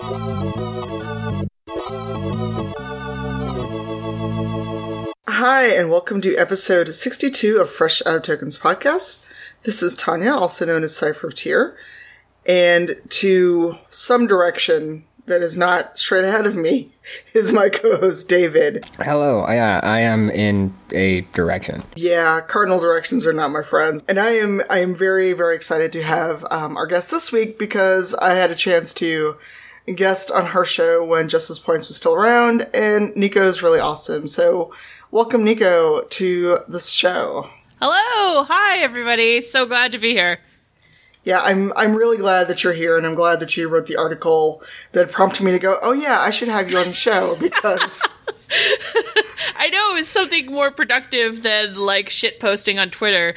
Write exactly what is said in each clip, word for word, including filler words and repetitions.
Hi, and welcome to episode sixty-two of Fresh Out of Tokens podcast. This is Tanya, also known as Cypher Tier, and to some direction that is not straight ahead of me is my co-host David. Hello, I, uh, I am in a direction. Yeah, cardinal directions are not my friends. And I am I am very, very excited to have um, our guest this week because I had a chance to guest on her show when Justice Points was still around, and Nico is really awesome. So welcome, Nico, to this show. Hello! Hi, everybody. So glad to be here. Yeah, I'm I'm really glad that you're here, and I'm glad that you wrote the article that prompted me to go, oh yeah, I should have you on the show, because... I know, it was something more productive than, like, shit posting on Twitter.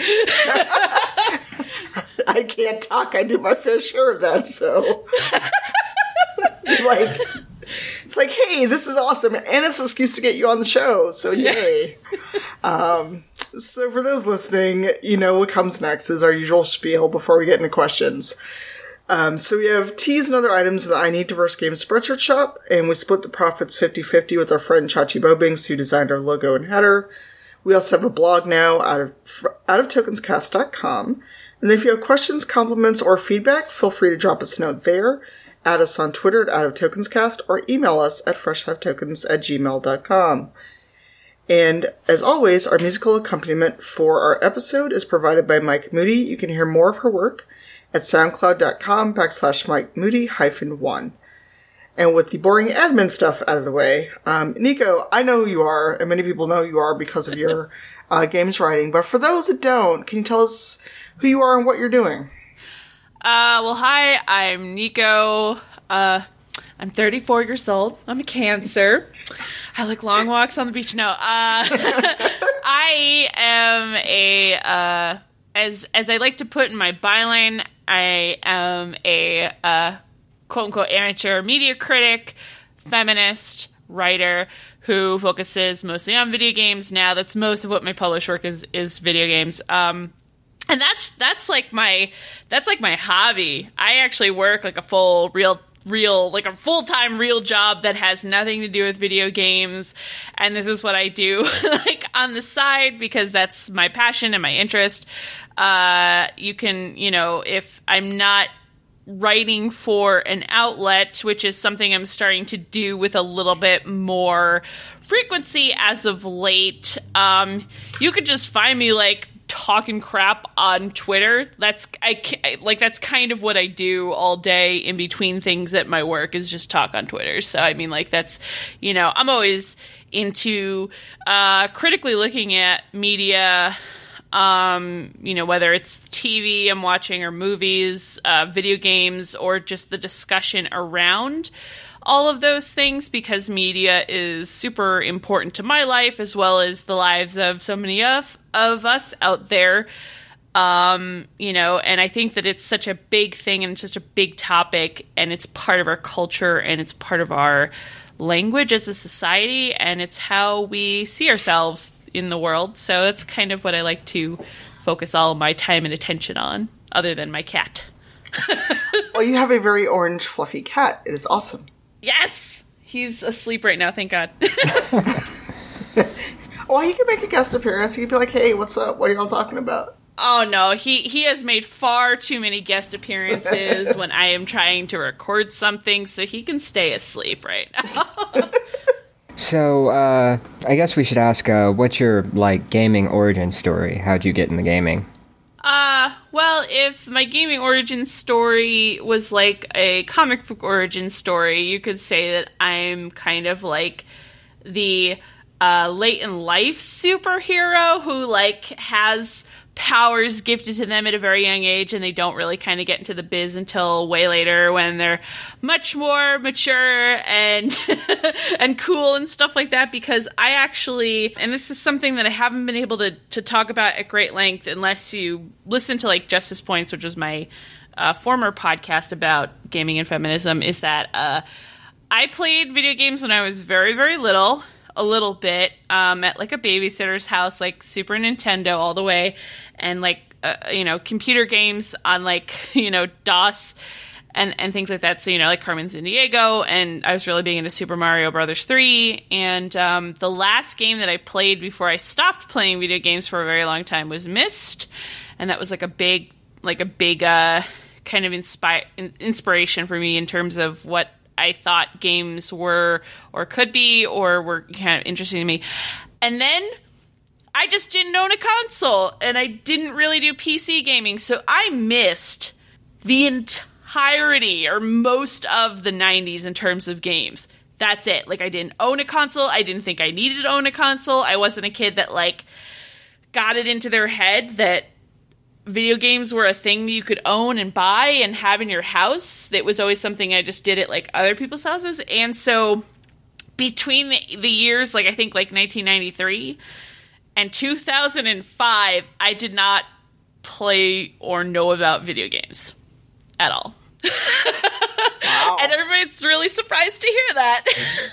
I can't talk, I do my fair share of that, so... like... It's like, hey, this is awesome, and it's an excuse to get you on the show, so yay. um, so for those listening, you know what comes next is our usual spiel before we get into questions. Um, so we have teas and other items in the I Need Diverse Games Spreadshirt shop, and we split the profits fifty-fifty with our friend Chachi Bobings, who designed our logo and header. We also have a blog now out of out of tokens cast dot com, and if you have questions, compliments, or feedback, feel free to drop us a note there. Add us on Twitter at Out of Tokens Cast, or email us at fresh out of tokens at gmail dot com. And as always, our musical accompaniment for our episode is provided by Mike Moody. You can hear more of her work at soundcloud.com backslash Mike Moody hyphen one. And with the boring admin stuff out of the way, um, Nico, I know who you are, and many people know who you are because of your uh, games writing. But for those that don't, can you tell us who you are and what you're doing? Uh, well, hi, I'm Nico. Uh, I'm thirty-four years old. I'm a Cancer. I like long walks on the beach. No, uh, I am a, uh, as, as I like to put in my byline, I am a, uh, quote unquote amateur media critic, feminist, writer who focuses mostly on video games. Now that's most of what my published work is, is video games. Um, And that's that's like my that's like my hobby. I actually work like a full real real like a full-time real job that has nothing to do with video games, and this is what I do like on the side because that's my passion and my interest. Uh, you can, you know, if I'm not writing for an outlet, which is something I'm starting to do with a little bit more frequency as of late, um, you could just find me like talking crap on Twitter. That's I, I like that's kind of what I do all day in between things at my work is just talk on Twitter. So I mean, like that's, you know, I'm always into uh, critically looking at media. Um, you know, whether it's T V I'm watching or movies, uh, video games, or just the discussion around all of those things, because media is super important to my life as well as the lives of so many of, of us out there. Um, you know, and I think that it's such a big thing and it's just a big topic, and it's part of our culture and it's part of our language as a society, and it's how we see ourselves in the world. So that's kind of what I like to focus all of my time and attention on, other than my cat. Well, you have a very orange, fluffy cat. It is awesome. Yes! He's asleep right now, thank God. Well, he could make a guest appearance. He could be like, hey, what's up? What are y'all talking about? Oh, no. He, he has made far too many guest appearances when I am trying to record something, so he can stay asleep right now. So, uh, I guess we should ask, uh, what's your, like, gaming origin story? How'd you get into gaming? Uh, well, if my gaming origin story was like a comic book origin story, you could say that I'm kind of like the uh, late in life superhero who like has powers gifted to them at a very young age, and they don't really kind of get into the biz until way later when they're much more mature and and cool and stuff like that. Because I actually, and this is something that I haven't been able to, to talk about at great length unless you listen to like Justice Points, which was my uh, former podcast about gaming and feminism, is that uh, I played video games when I was very, very little. A little bit um, at like a babysitter's house, like Super Nintendo all the way, and like uh, you know, computer games on like, you know, DOS, and, and things like that. So, you know, like Carmen Sandiego, and I was really big into Super Mario Brothers three. And um, the last game that I played before I stopped playing video games for a very long time was Myst. And that was like a big, like a big uh, kind of inspi- inspiration for me in terms of what I thought games were or could be or were kind of interesting to me. And then I just didn't own a console, and I didn't really do P C gaming, so I missed the entirety or most of the nineties in terms of games. That's it. Like, I didn't own a console. I didn't think I needed to own a console. I wasn't a kid that, like, got it into their head that video games were a thing you could own and buy and have in your house. It was always something I just did at, like, other people's houses. And so between the, the years, like, I think, like, nineteen ninety-three and two thousand five, I did not play or know about video games at all. Wow. And everybody's really surprised to hear that.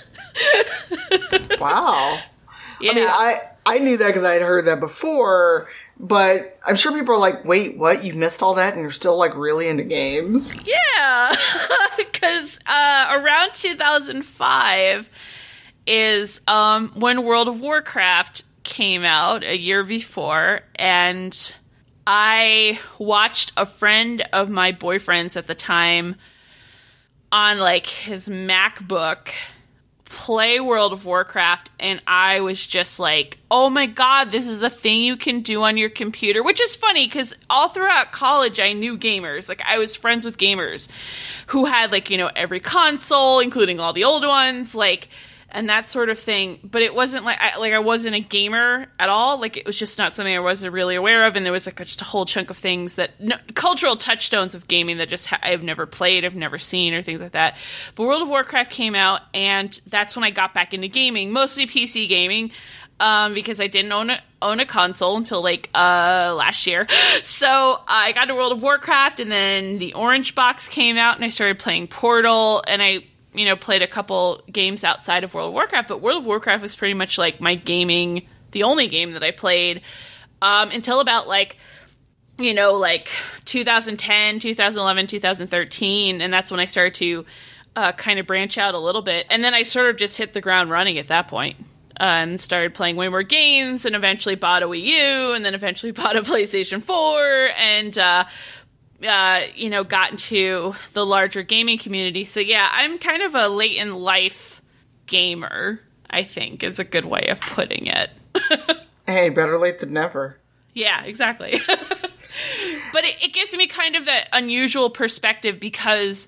Wow. Yeah. I mean, I, I knew that because I had heard that before, but I'm sure people are like, wait, what? You missed all that and you're still, like, really into games? Yeah. Because uh, around two thousand five is um, when World of Warcraft came out a year before, and I watched a friend of my boyfriend's at the time on, like, his MacBook play World of Warcraft, and I was just like, oh my god, this is the thing you can do on your computer, which is funny because all throughout college I knew gamers. Like, I was friends with gamers who had, like, you know, every console, including all the old ones, like, and that sort of thing. But it wasn't like I, like I wasn't a gamer at all. Like, it was just not something I wasn't really aware of. And there was, like, a, just a whole chunk of things that no, cultural touchstones of gaming that just ha- I've never played, I've never seen, or things like that. But World of Warcraft came out, and that's when I got back into gaming, mostly P C gaming, um, because I didn't own a, own a console until, like, uh, last year. So uh, I got to World of Warcraft, and then the Orange Box came out, and I started playing Portal, and I, you know, played a couple games outside of World of Warcraft, but World of Warcraft was pretty much, like, my gaming, the only game that I played, um, until about, like, you know, like, two thousand ten, two thousand eleven, two thousand thirteen, and that's when I started to uh, kind of branch out a little bit, and then I sort of just hit the ground running at that point, uh, and started playing way more games, and eventually bought a Wii U, and then eventually bought a PlayStation four, and, uh, Uh, you know, got into the larger gaming community. So yeah, I'm kind of a late in life gamer, I think is a good way of putting it. Hey, better late than never. Yeah, exactly. But it, it gives me kind of that unusual perspective because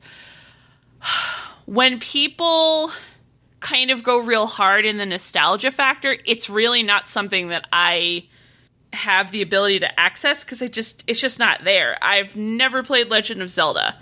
when people kind of go real hard in the nostalgia factor, it's really not something that I have the ability to access because it just it's just not there. I've never played Legend of Zelda.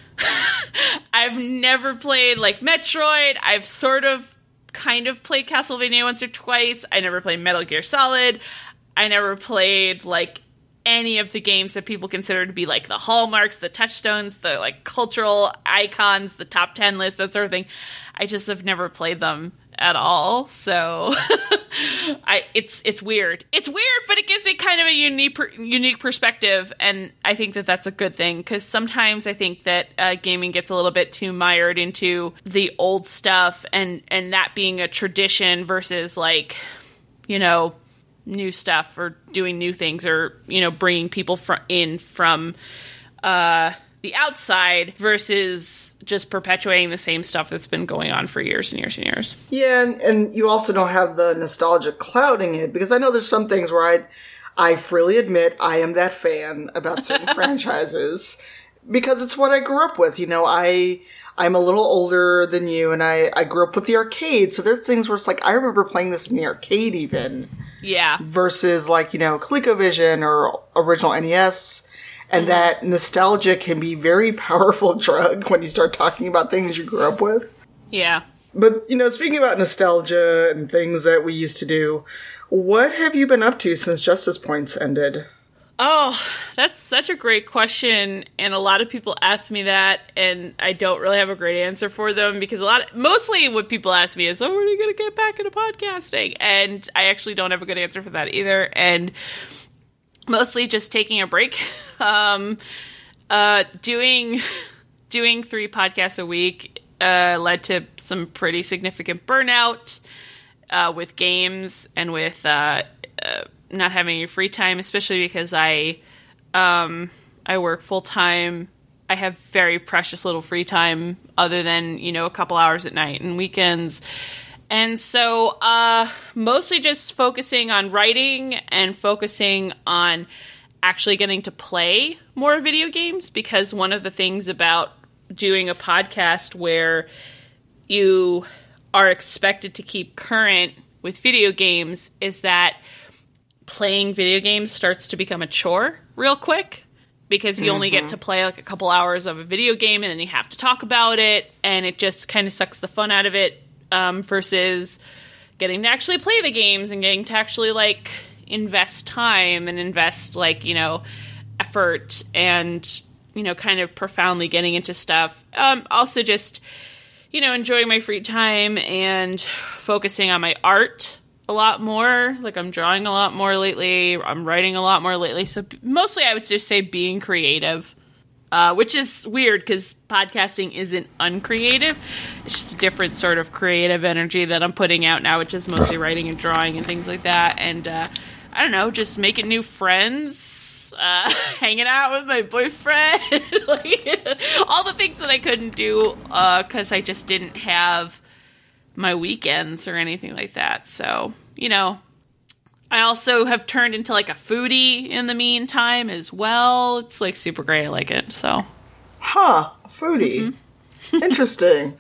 I've never played, like, Metroid. I've sort of kind of played Castlevania once or twice. I never played Metal Gear Solid. I never played, like, any of the games that people consider to be, like, the hallmarks, the touchstones, the, like, cultural icons, the top ten list, that sort of thing. I just have never played them at all, so I it's it's weird. It's weird, but it gives me kind of a unique unique perspective, and I think that that's a good thing because sometimes I think that uh, gaming gets a little bit too mired into the old stuff, and and that being a tradition versus, like, you know, new stuff or doing new things or, you know, bringing people fr- in from uh, the outside versus just perpetuating the same stuff that's been going on for years and years and years. Yeah, and, and you also don't have the nostalgia clouding it, because I know there's some things where I, I freely admit I am that fan about certain franchises, because it's what I grew up with. You know, I, I'm a little older than you, and I, I grew up with the arcade, so there's things where it's like, I remember playing this in the arcade even. Yeah. Versus, like, you know, ColecoVision or original N E S. And mm-hmm. that nostalgia can be a very powerful drug when you start talking about things you grew up with. Yeah. But, you know, speaking about nostalgia and things that we used to do, what have you been up to since Justice Points ended? Oh, that's such a great question. And a lot of people ask me that, and I don't really have a great answer for them because a lot of, mostly what people ask me is, oh, when are you going to get back into podcasting? And I actually don't have a good answer for that either. And mostly just taking a break, um, uh, doing doing three podcasts a week uh, led to some pretty significant burnout uh, with games and with uh, uh, not having any free time, especially because I um, I work full time. I have very precious little free time other than, you know, a couple hours at night and weekends. And so uh, mostly just focusing on writing and focusing on actually getting to play more video games, because one of the things about doing a podcast where you are expected to keep current with video games is that playing video games starts to become a chore real quick, because you mm-hmm. only get to play like a couple hours of a video game and then you have to talk about it, and it just kind of sucks the fun out of it. Um, versus getting to actually play the games and getting to actually, like, invest time and invest, like, you know, effort and, you know, kind of profoundly getting into stuff. Um, also just, you know, enjoying my free time and focusing on my art a lot more. Like, I'm drawing a lot more lately. I'm writing a lot more lately. So mostly I would just say being creative. Uh, which is weird because podcasting isn't uncreative. It's just a different sort of creative energy that I'm putting out now, which is mostly writing and drawing and things like that. And uh, I don't know, just making new friends, uh, hanging out with my boyfriend, like all the things that I couldn't do because uh, I just didn't have my weekends or anything like that. So, you know. I also have turned into, like, a foodie in the meantime as well. It's, like, super great. I like it, so. Huh. A foodie. Mm-hmm. Interesting.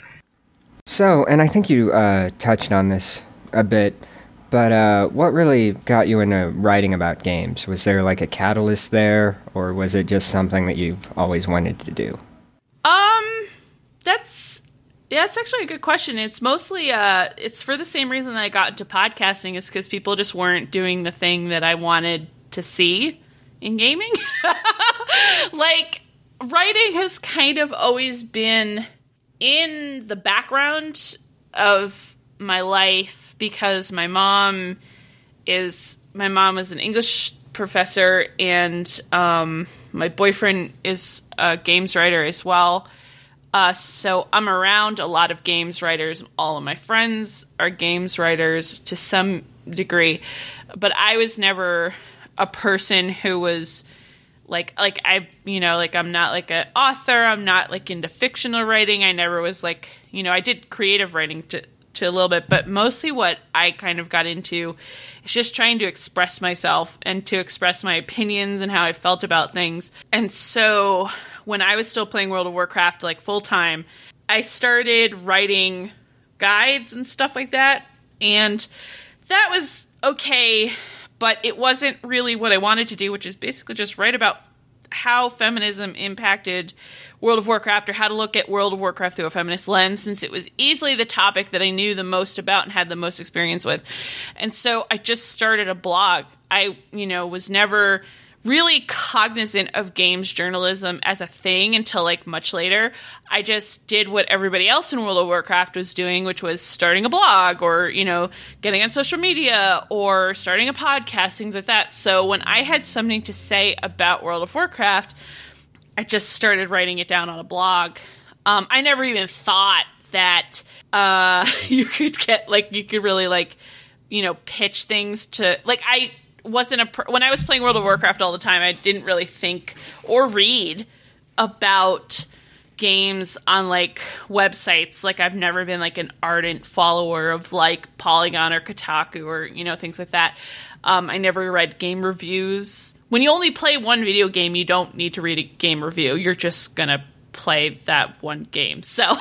So, and I think you uh, touched on this a bit, but uh, what really got you into writing about games? Was there, like, a catalyst there, or was it just something that you've always wanted to do? Um, that's... Yeah, it's actually a good question. It's mostly, uh, it's for the same reason that I got into podcasting. It's because people just weren't doing the thing that I wanted to see in gaming. Like, writing has kind of always been in the background of my life because my mom is, my mom was an English professor and um, my boyfriend is a games writer as well. Uh, so I'm around a lot of games writers. All of my friends are games writers to some degree, but I was never a person who was like, like I, you know, like I'm not like an author. I'm not like into fictional writing. I never was like, you know, I did creative writing to, to a little bit, but mostly what I kind of got into is just trying to express myself and to express my opinions and how I felt about things. And so when I was still playing World of Warcraft, like, full-time, I started writing guides and stuff like that, and that was okay, but it wasn't really what I wanted to do, which is basically just write about how feminism impacted World of Warcraft, or how to look at World of Warcraft through a feminist lens, since it was easily the topic that I knew the most about and had the most experience with. And so I just started a blog. I, you know, was never really cognizant of games journalism as a thing until, like, much later. I just did what everybody else in World of Warcraft was doing, which was starting a blog or, you know, getting on social media or starting a podcast, things like that. So when I had something to say about World of Warcraft, I just started writing it down on a blog. Um, I never even thought that uh, you could get, like, you could really, like, you know, pitch things to, like, I wasn't a per- when I was playing World of Warcraft all the time, I didn't really think or read about games on, like, websites. Like, I've never been, like, an ardent follower of, like, Polygon or Kotaku or, you know, things like that. Um, I never read game reviews. When you only play one video game, you don't need to read a game review. You're just gonna play that one game. So,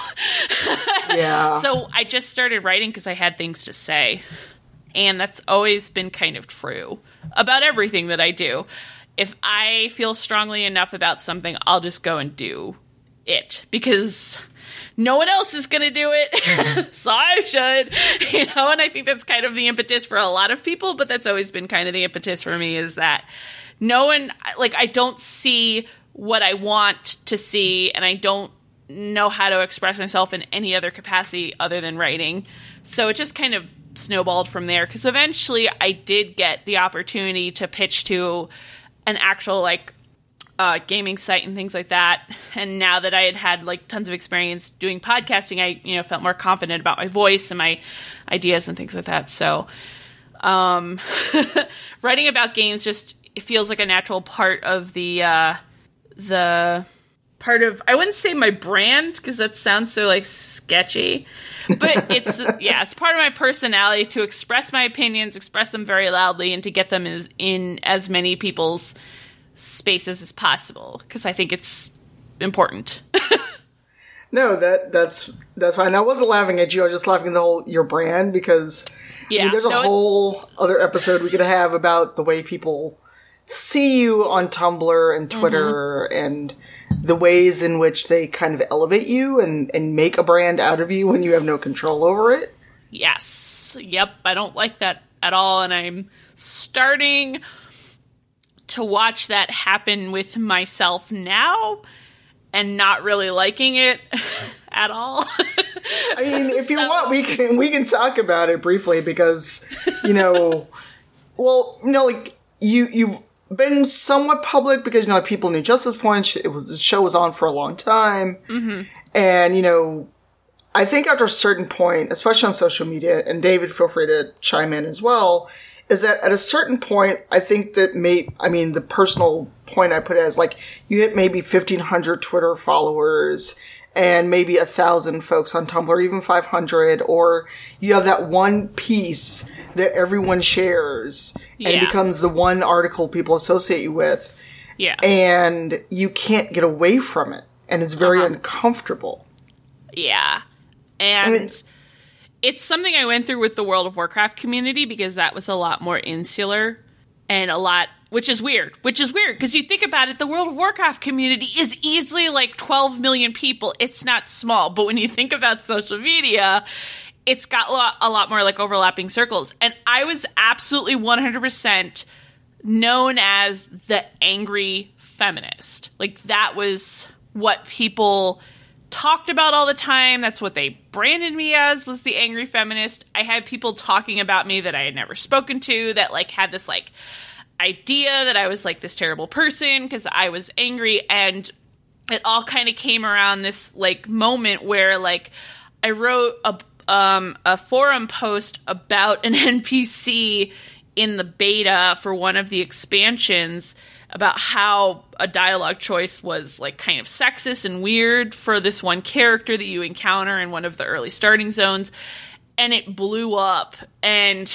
yeah. So I just started writing because I had things to say. And that's always been kind of true about everything that I do. If I feel strongly enough about something, I'll just go and do it because no one else is going to do it. So I should, you know, and I think that's kind of the impetus for a lot of people, but that's always been kind of the impetus for me, is that no one, like, I don't see what I want to see, and I don't know how to express myself in any other capacity other than writing. So it just kind of snowballed from there, because eventually I did get the opportunity to pitch to an actual, like, uh, gaming site and things like that. And now that I had had like tons of experience doing podcasting, I, you know, felt more confident about my voice and my ideas and things like that. So, um, writing about games just, it feels like a natural part of the, uh, the part of, I wouldn't say my brand, because that sounds so like sketchy, but it's, yeah, it's part of my personality to express my opinions, express them very loudly, and to get them as, in as many people's spaces as possible, because I think it's important. No, that that's that's fine. I wasn't laughing at you. I was just laughing at the whole your brand, because yeah, I mean, there's a no, whole other episode we could have about the way people see you on Tumblr and Twitter, mm-hmm. and the ways in which they kind of elevate you and, and make a brand out of you when you have no control over it. Yes. Yep. I don't like that at all. And I'm starting to watch that happen with myself now and not really liking it at all. I mean, if you so. want, we can we can talk about it briefly, because, you know, well, you know, like you you've been somewhat public because, you know, people knew Justice Point. It was the show was on for a long time, mm-hmm. and you know, I think after a certain point, especially on social media, and David, feel free to chime in as well, is that at a certain point, I think that may, I mean, the personal point I put it as, like, you hit maybe fifteen hundred Twitter followers and maybe a thousand folks on Tumblr, or even five hundred, or you have that one piece that everyone shares, yeah. and it becomes the one article people associate you with. Yeah. And you can't get away from it. And it's very uh-huh. uncomfortable. Yeah. And I mean, it's something I went through with the World of Warcraft community, because that was a lot more insular and a lot, which is weird, which is weird because you think about it, the World of Warcraft community is easily like twelve million people. It's not small, but when you think about social media, it's got a lot, a lot more like overlapping circles. And I was absolutely one hundred percent known as the angry feminist. Like, that was what people talked about all the time. That's what they branded me as, was the angry feminist. I had people talking about me that I had never spoken to that like had this like idea that I was like this terrible person because I was angry. And it all kind of came around this like moment where like I wrote a um a forum post about an N P C in the beta for one of the expansions about how a dialogue choice was like kind of sexist and weird for this one character that you encounter in one of the early starting zones. And it blew up, and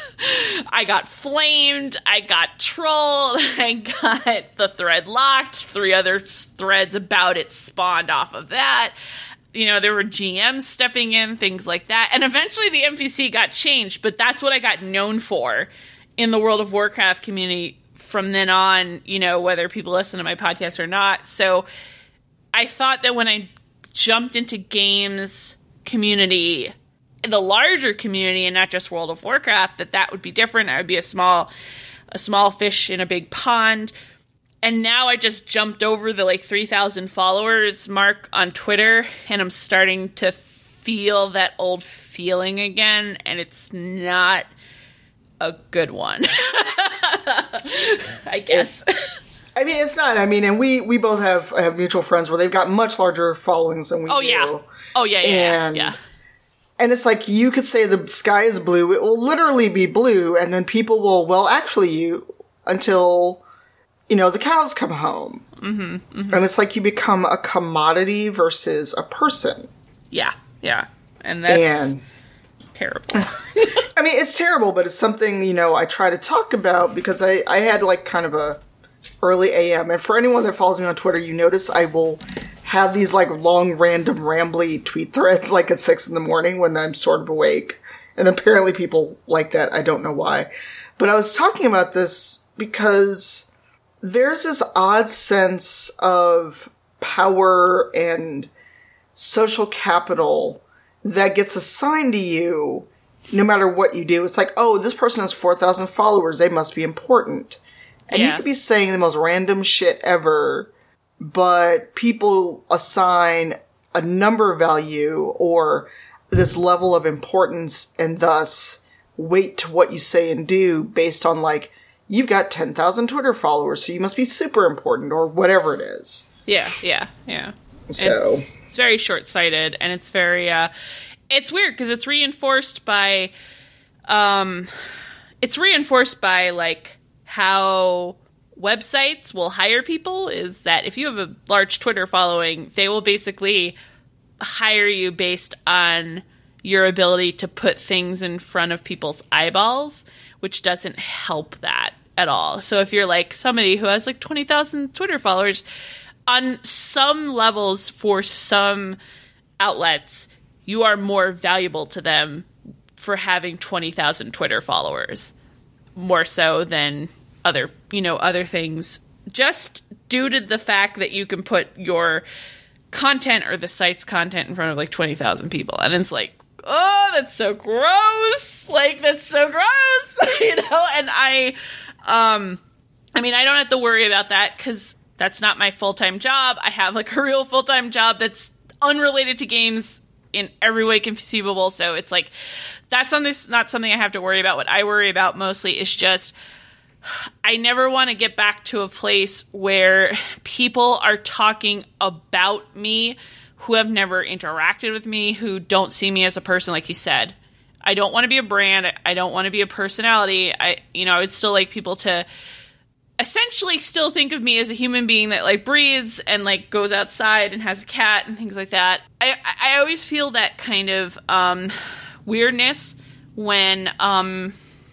I got flamed, I got trolled, I got the thread locked, three other threads about it spawned off of that. You know, there were G Ms stepping in, things like that. And eventually the N P C got changed, but that's what I got known for in the World of Warcraft community from then on, you know, whether people listen to my podcast or not. So I thought that when I jumped into games community, the larger community, and not just World of Warcraft, that that would be different. I would be a small, a small fish in a big pond. And now I just jumped over the like three thousand followers mark on Twitter, and I'm starting to feel that old feeling again, and it's not a good one. I guess. It, I mean, it's not. I mean, and we, we both have have mutual friends where they've got much larger followings than we oh, do. Yeah. Oh, yeah. Yeah. And, yeah. And it's like, you could say the sky is blue. It will literally be blue, and then people will, well, actually, you, until, you know, the cows come home. Mm-hmm, mm-hmm. And it's like you become a commodity versus a person. Yeah. Yeah. And that's and, terrible. I mean, it's terrible, but it's something, you know, I try to talk about because I, I had like kind of a early A M. And for anyone that follows me on Twitter, you notice I will have these like long, random, rambly tweet threads like at six in the morning when I'm sort of awake. And apparently people like that. I don't know why. But I was talking about this because there's this odd sense of power and social capital that gets assigned to you no matter what you do. It's like, oh, this person has four thousand followers. They must be important. And yeah. you could be saying the most random shit ever, but people assign a number value or this level of importance and thus weight to what you say and do based on, like, you've got ten thousand Twitter followers, so you must be super important, or whatever it is. Yeah, yeah, yeah. So it's, it's very short-sighted, and it's very uh it's weird because it's reinforced by um it's reinforced by like how websites will hire people, is that if you have a large Twitter following, they will basically hire you based on your ability to put things in front of people's eyeballs, which doesn't help that at all. So if you're like somebody who has like twenty thousand Twitter followers, on some levels for some outlets, you are more valuable to them for having twenty thousand Twitter followers, more so than other, you know, other things, just due to the fact that you can put your content or the site's content in front of like twenty thousand people. And it's like, oh, that's so gross. Like, that's so gross, you know? And I, um, I mean, I don't have to worry about that because that's not my full-time job. I have like a real full-time job that's unrelated to games in every way conceivable. So it's like, that's something, not something I have to worry about. What I worry about mostly is just, I never want to get back to a place where people are talking about me who have never interacted with me, who don't see me as a person, like you said. I don't want to be a brand. I don't want to be a personality. I, you know, I would still like people to essentially still think of me as a human being that like breathes and like goes outside and has a cat and things like that. I, I always feel that kind of um, weirdness when, um,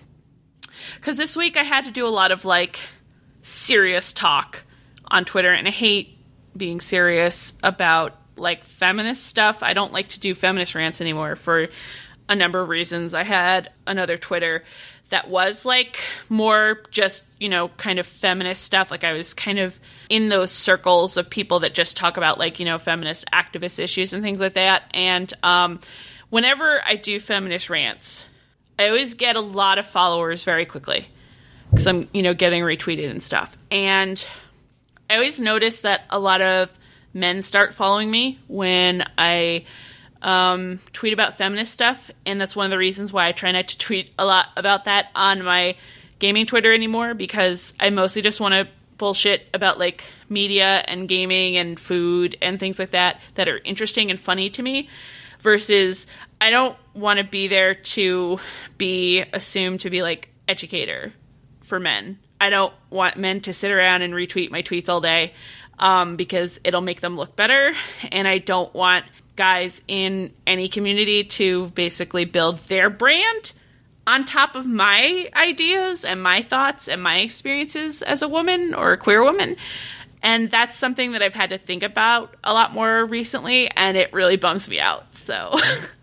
because this week I had to do a lot of like serious talk on Twitter, and I hate being serious about like feminist stuff. I don't like to do feminist rants anymore for a number of reasons. I had another Twitter that was like more just, you know, kind of feminist stuff. Like I was kind of in those circles of people that just talk about like, you know, feminist activist issues and things like that. And um, whenever I do feminist rants, I always get a lot of followers very quickly because I'm, you know, getting retweeted and stuff. And I always notice that a lot of men start following me when I um, tweet about feminist stuff. And that's one of the reasons why I try not to tweet a lot about that on my gaming Twitter anymore, because I mostly just want to bullshit about like media and gaming and food and things like that that are interesting and funny to me, versus I don't want to be there to be assumed to be like educator for men. I don't want men to sit around and retweet my tweets all day um, because it'll make them look better. And I don't want guys in any community to basically build their brand on top of my ideas and my thoughts and my experiences as a woman or a queer woman. And that's something that I've had to think about a lot more recently, and it really bums me out. So,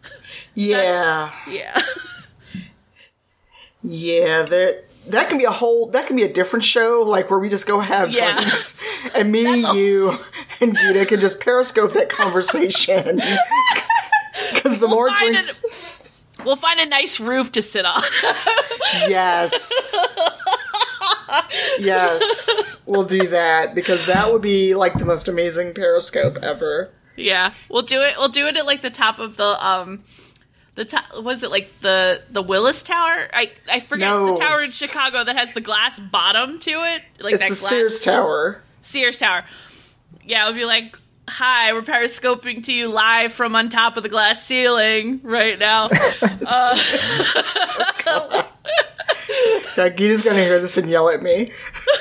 yeah, yeah, yeah. That that can be a whole. That can be a different show, like where we just go have yeah. drinks, and me, you, and Gita can just periscope that conversation. Because the we'll more drinks, an, we'll find a nice roof to sit on. Yes. Yes, we'll do that, because that would be like the most amazing Periscope ever. Yeah, we'll do it. We'll do it at like the top of the um, the top. Was it like the the Willis Tower? I I forget No. the tower in Chicago that has the glass bottom to it. Like It's that the glass Sears Tower. Sears Tower. Yeah, it would be like, hi, we're periscoping to you live from on top of the glass ceiling right now. uh, Yeah, Gita's gonna hear this and yell at me.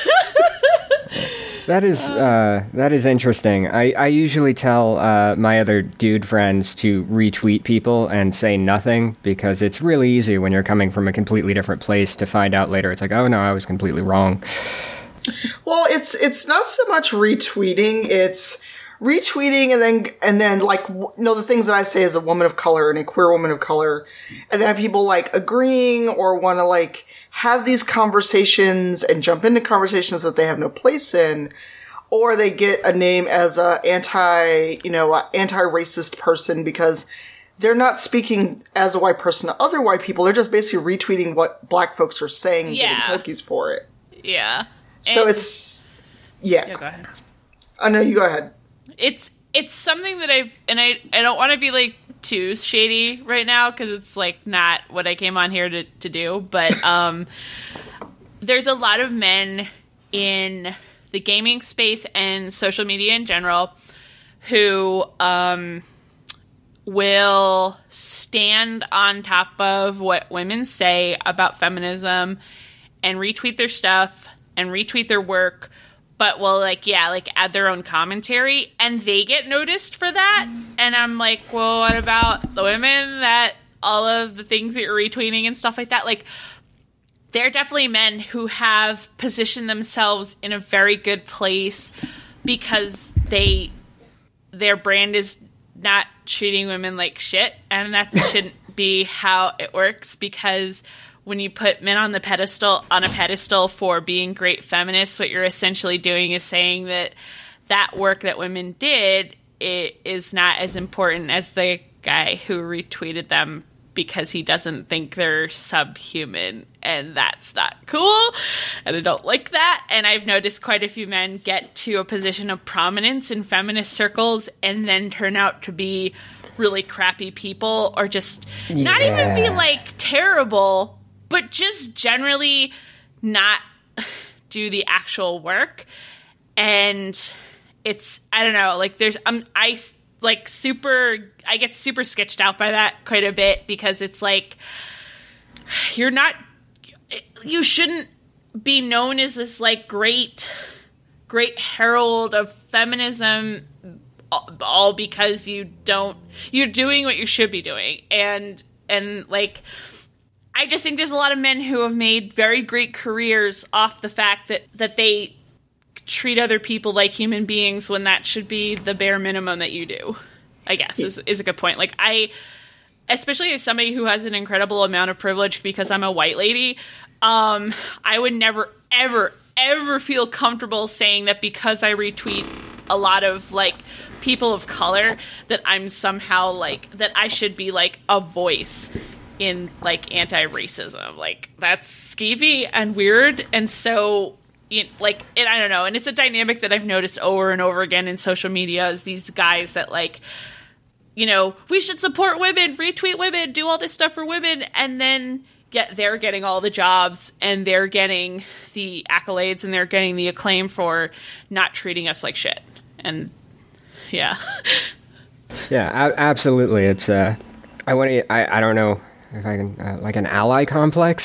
That is uh, that is interesting. I, I usually tell uh, my other dude friends to retweet people and say nothing, because it's really easy when you're coming from a completely different place to find out later. It's like, oh no, I was completely wrong. Well, it's it's not so much retweeting, it's retweeting and then and then like w- you know the things that I say as a woman of color and a queer woman of color, and then have people like agreeing or want to like have these conversations and jump into conversations that they have no place in, or they get a name as a anti you know a anti-racist person because they're not speaking as a white person to other white people. They're just basically retweeting what black folks are saying and Yeah. getting cookies for it. yeah. So And- it's yeah. Yeah, go ahead. I know, you go ahead. It's it's something that I've, and I I don't want to be like too shady right now because it's like not what I came on here to, to do, but um there's a lot of men in the gaming space and social media in general who um, will stand on top of what women say about feminism and retweet their stuff and retweet their work, but will, like, yeah, like, add their own commentary, and they get noticed for that. And I'm like, well, what about the women that all of the things that you're retweeting and stuff like that? Like, there are definitely men who have positioned themselves in a very good place because they their brand is not treating women like shit, and that shouldn't be how it works, because when you put men on the pedestal on a pedestal for being great feminists, what you're essentially doing is saying that that work that women did, it is not as important as the guy who retweeted them because he doesn't think they're subhuman, and that's not cool, and I don't like that. And I've noticed quite a few men get to a position of prominence in feminist circles and then turn out to be really crappy people, or just yeah. not even be, like, terrible, but just generally not do the actual work. And it's, I don't know, like, there's, um, I, like, super, I get super sketched out by that quite a bit, because it's like, you're not, you shouldn't be known as this, like, great, great herald of feminism, all because you don't, you're doing what you should be doing. And, and, like, I just think there's a lot of men who have made very great careers off the fact that, that they treat other people like human beings, when that should be the bare minimum that you do, I guess, is, is a good point. Like, I, especially as somebody who has an incredible amount of privilege because I'm a white lady, um, I would never, ever, ever feel comfortable saying that because I retweet a lot of, like, people of color, that I'm somehow, like, that I should be, like, a voice in, like, anti-racism. Like, that's skeevy and weird, and so, you know, like, and I don't know, and it's a dynamic that I've noticed over and over again in social media, is these guys that, like, you know, we should support women, retweet women, do all this stuff for women, and then get they're getting all the jobs, and they're getting the accolades, and they're getting the acclaim for not treating us like shit. And yeah. Yeah, a- absolutely. It's uh I want to I I don't know if I can, uh, like, an ally complex.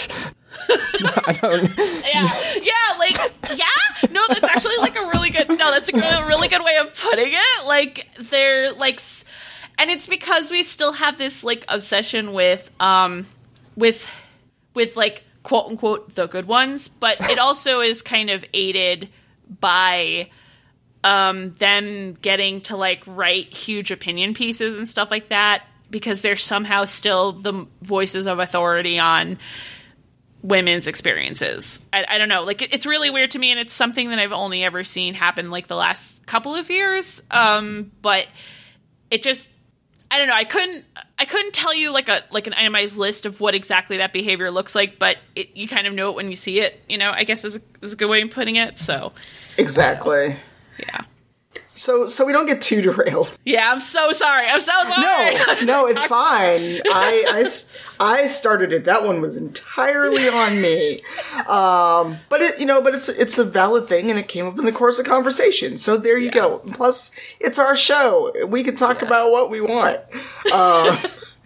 I don't. Yeah, yeah, like, yeah. No, that's actually, like, a really good. No, that's a really good way of putting it. Like, they're, like, and it's because we still have this, like, obsession with, um, with, with, like, quote unquote the good ones, but it also is kind of aided by, um, them getting to, like, write huge opinion pieces and stuff like that, because they're somehow still the voices of authority on women's experiences. I, I don't know. Like, it, it's really weird to me, and it's something that I've only ever seen happen, like, the last couple of years. Um, but it just, I don't know. I couldn't, I couldn't tell you, like, a, like an itemized list of what exactly that behavior looks like, but it, you kind of know it when you see it, you know, I guess is a, is a good way of putting it. So. Exactly. Yeah. So, so we don't get too derailed. Yeah, I'm so sorry. I'm so sorry. No, no, it's fine. I, I, I started it. That one was entirely on me. Um, but it, you know, but it's it's a valid thing, and it came up in the course of conversation. So there you yeah. go. Plus, it's our show. We can talk yeah. about what we want. Uh,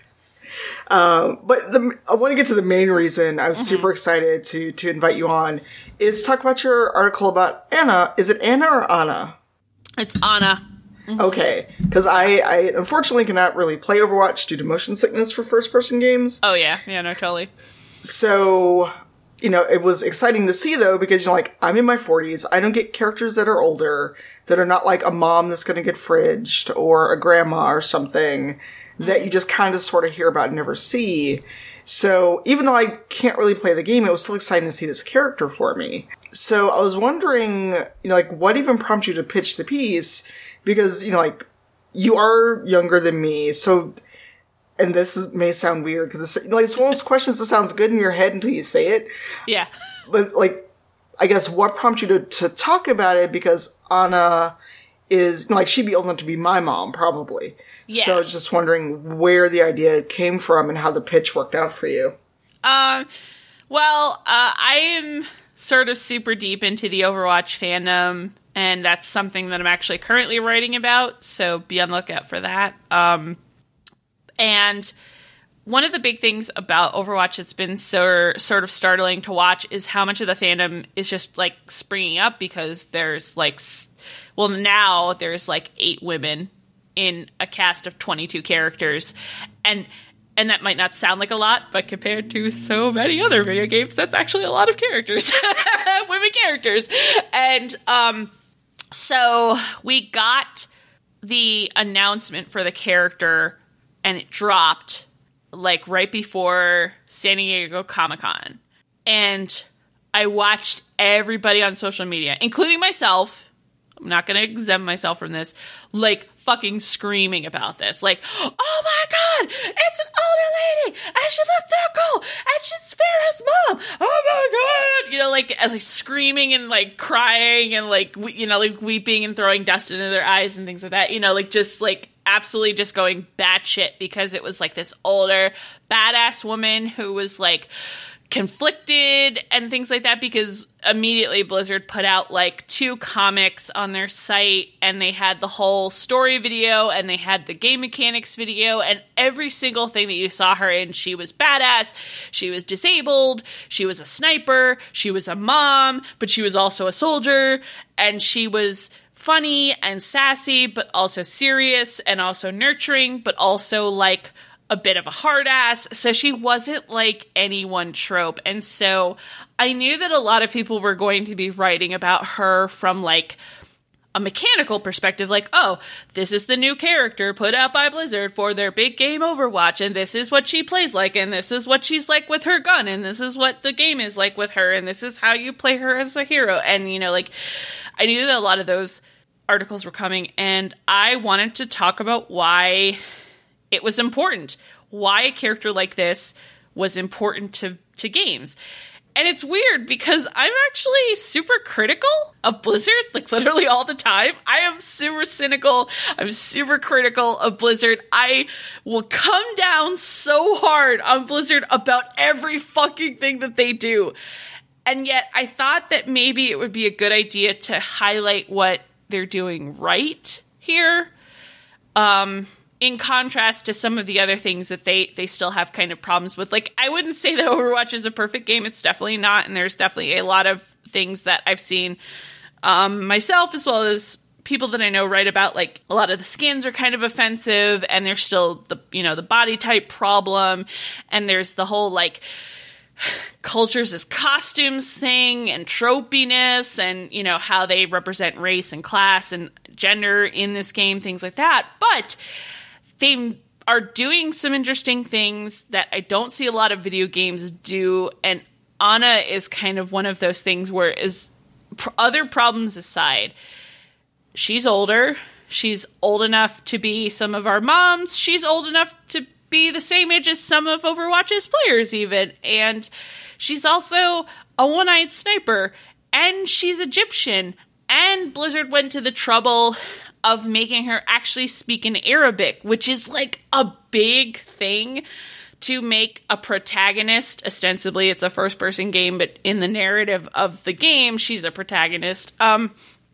um, but the, I want to get to the main reason I was mm-hmm. super excited to to invite you on is talk about your article about Anna. Is it Anna or Anna? It's Anna. Mm-hmm. Okay, because I, I unfortunately cannot really play Overwatch due to motion sickness for first-person games. Oh, yeah. Yeah, no, totally. So, you know, it was exciting to see, though, because, you know, like, I'm in my forties. I don't get characters that are older, that are not like a mom that's going to get fridged, or a grandma or something, mm-hmm. that you just kind of sort of hear about and never see. So, even though I can't really play the game, it was still exciting to see this character for me. So, I was wondering, you know, like, what even prompted you to pitch the piece? Because, you know, like, you are younger than me, so, and this is, may sound weird, because it's, you know, like, it's one of those questions that sounds good in your head until you say it. Yeah. But, like, I guess what prompted you to, to talk about it? Because Anna is, you know, like, she'd be old enough to be my mom, probably. Yeah. So I was just wondering where the idea came from and how the pitch worked out for you. Um, well, uh, I am sort of super deep into the Overwatch fandom, and that's something that I'm actually currently writing about, so be on the lookout for that. Um, and one of the big things about Overwatch that's been so, sort of startling to watch is how much of the fandom is just, like, springing up because there's, like, well, now there's, like, eight women in a cast of twenty-two characters, and and that might not sound like a lot, but compared to so many other video games, that's actually a lot of characters, women characters. And um, so we got the announcement for the character, and it dropped like right before San Diego Comic-Con. And I watched everybody on social media, including myself, I'm not going to exempt myself from this, like, fucking screaming about this. Like, oh my god, it's an older lady, and she looks so cool, and she's Pharah's mom, oh my god! You know, like, as like screaming and, like, crying and, like, we, you know, like, weeping and throwing dust into their eyes and things like that. You know, like, just, like, absolutely just going batshit because it was, like, this older, badass woman who was, like, conflicted and things like that, because immediately Blizzard put out like two comics on their site, and they had the whole story video and they had the game mechanics video, and every single thing that you saw her in, she was badass, she was disabled, she was a sniper, she was a mom, but she was also a soldier, and she was funny and sassy, but also serious and also nurturing, but also like a bit of a hard ass. So she wasn't like any one trope. And so I knew that a lot of people were going to be writing about her from like a mechanical perspective, like, oh, this is the new character put out by Blizzard for their big game Overwatch, and this is what she plays like, and this is what she's like with her gun, and this is what the game is like with her, and this is how you play her as a hero. And, you know, like, I knew that a lot of those articles were coming, and I wanted to talk about why it was important, why a character like this was important to, to games. And it's weird because I'm actually super critical of Blizzard, like literally all the time. I am super cynical. I'm super critical of Blizzard. I will come down so hard on Blizzard about every fucking thing that they do. And yet I thought that maybe it would be a good idea to highlight what they're doing right here. Um... in contrast to some of the other things that they, they still have kind of problems with. Like, I wouldn't say that Overwatch is a perfect game. It's definitely not. And there's definitely a lot of things that I've seen um, myself, as well as people that I know write about. Like, a lot of the skins are kind of offensive, and there's still the, you know, the body type problem. And there's the whole, like, cultures as costumes thing and tropiness, and, you know, how they represent race and class and gender in this game, things like that. But they are doing some interesting things that I don't see a lot of video games do, and Ana is kind of one of those things where, is pr- other problems aside, she's older, she's old enough to be some of our moms, she's old enough to be the same age as some of Overwatch's players even, and she's also a one-eyed sniper, and she's Egyptian, and Blizzard went to the trouble of making her actually speak in Arabic, which is like a big thing to make a protagonist. Ostensibly, it's a first-person game, but in the narrative of the game, she's a protagonist. Um,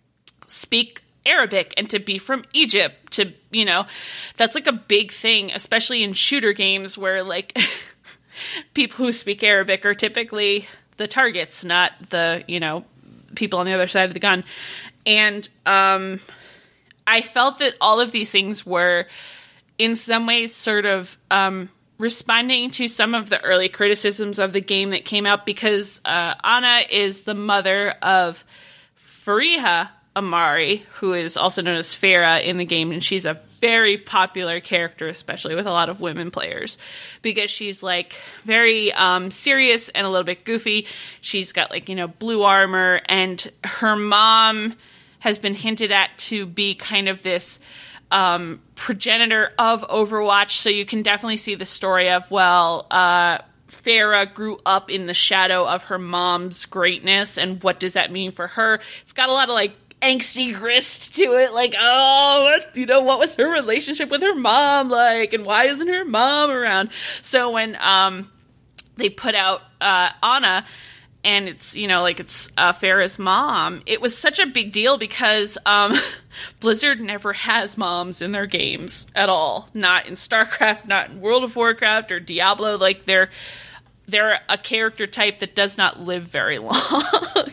speak Arabic, and to be from Egypt, to, you know, that's like a big thing, especially in shooter games where, like, people who speak Arabic are typically the targets, not the, you know, people on the other side of the gun. And, um... I felt that all of these things were, in some ways, sort of um, responding to some of the early criticisms of the game that came out, because uh, Ana is the mother of Fariha Amari, who is also known as Pharah in the game, and she's a very popular character, especially with a lot of women players, because she's, like, very um, serious and a little bit goofy. She's got, like, you know, blue armor, and her mom has been hinted at to be kind of this um, progenitor of Overwatch. So you can definitely see the story of, well, uh, Pharah grew up in the shadow of her mom's greatness, and what does that mean for her? It's got a lot of, like, angsty grist to it, like, oh, you know, what was her relationship with her mom like, and why isn't her mom around? So when um, they put out uh, Ana, and it's, you know, like it's uh, Farrah's mom, it was such a big deal because um, Blizzard never has moms in their games at all. Not in StarCraft, not in World of Warcraft or Diablo. Like, they're they're a character type that does not live very long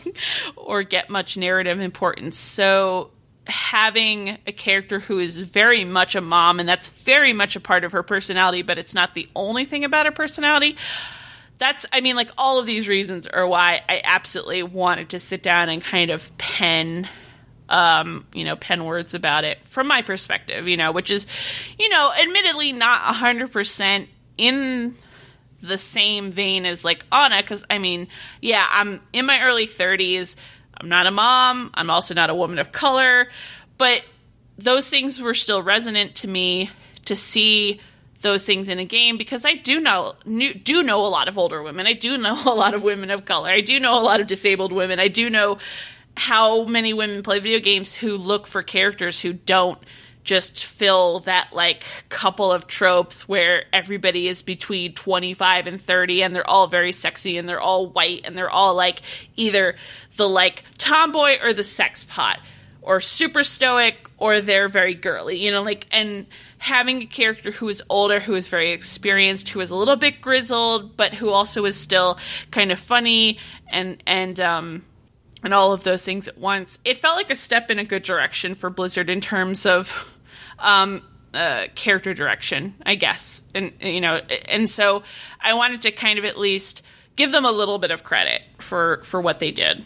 or get much narrative importance. So having a character who is very much a mom, and that's very much a part of her personality, but it's not the only thing about her personality. That's, I mean, like, all of these reasons are why I absolutely wanted to sit down and kind of pen, um, you know, pen words about it from my perspective, you know, which is, you know, admittedly not one hundred percent in the same vein as, like, Anna, because, I mean, yeah, I'm in my early thirties. I'm not a mom. I'm also not a woman of color. But those things were still resonant to me to see those things in a game, because I do know do know a lot of older women. I do know a lot of women of color. I do know a lot of disabled women. I do know how many women play video games who look for characters who don't just fill that, like, couple of tropes where everybody is between twenty-five and thirty and they're all very sexy and they're all white and they're all, like, either the, like, tomboy or the sex pot, or super stoic, or they're very girly, you know, like, and having a character who is older, who is very experienced, who is a little bit grizzled, but who also is still kind of funny and, and, um, and all of those things at once. It felt like a step in a good direction for Blizzard in terms of, um, uh, character direction, I guess. And, you know, and so I wanted to kind of at least give them a little bit of credit for, for what they did.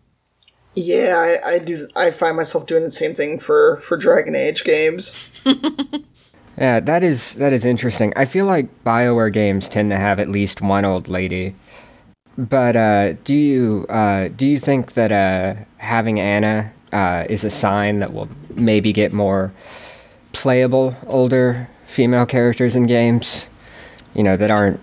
Yeah, I, I do. I find myself doing the same thing for, for Dragon Age games. Yeah, that is that is interesting. I feel like BioWare games tend to have at least one old lady. But uh, do you uh, do you think that uh, having Anna uh, is a sign that we'll maybe get more playable older female characters in games? You know, that aren't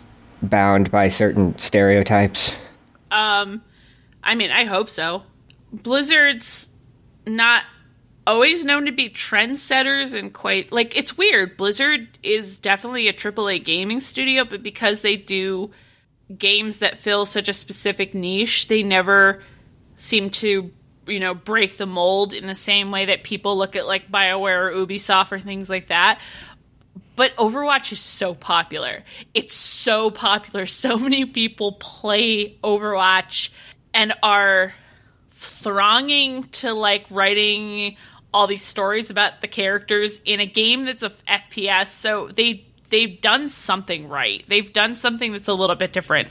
bound by certain stereotypes? Um, I mean, I hope so. Blizzard's not always known to be trendsetters, and quite, like, it's weird. Blizzard is definitely a triple A gaming studio, but because they do games that fill such a specific niche, they never seem to, you know, break the mold in the same way that people look at, like, BioWare or Ubisoft or things like that. But Overwatch is so popular. It's so popular. So many people play Overwatch and are thronging to, like, writing all these stories about the characters in a game that's a F P S. So they they've done something right. They've done something that's a little bit different.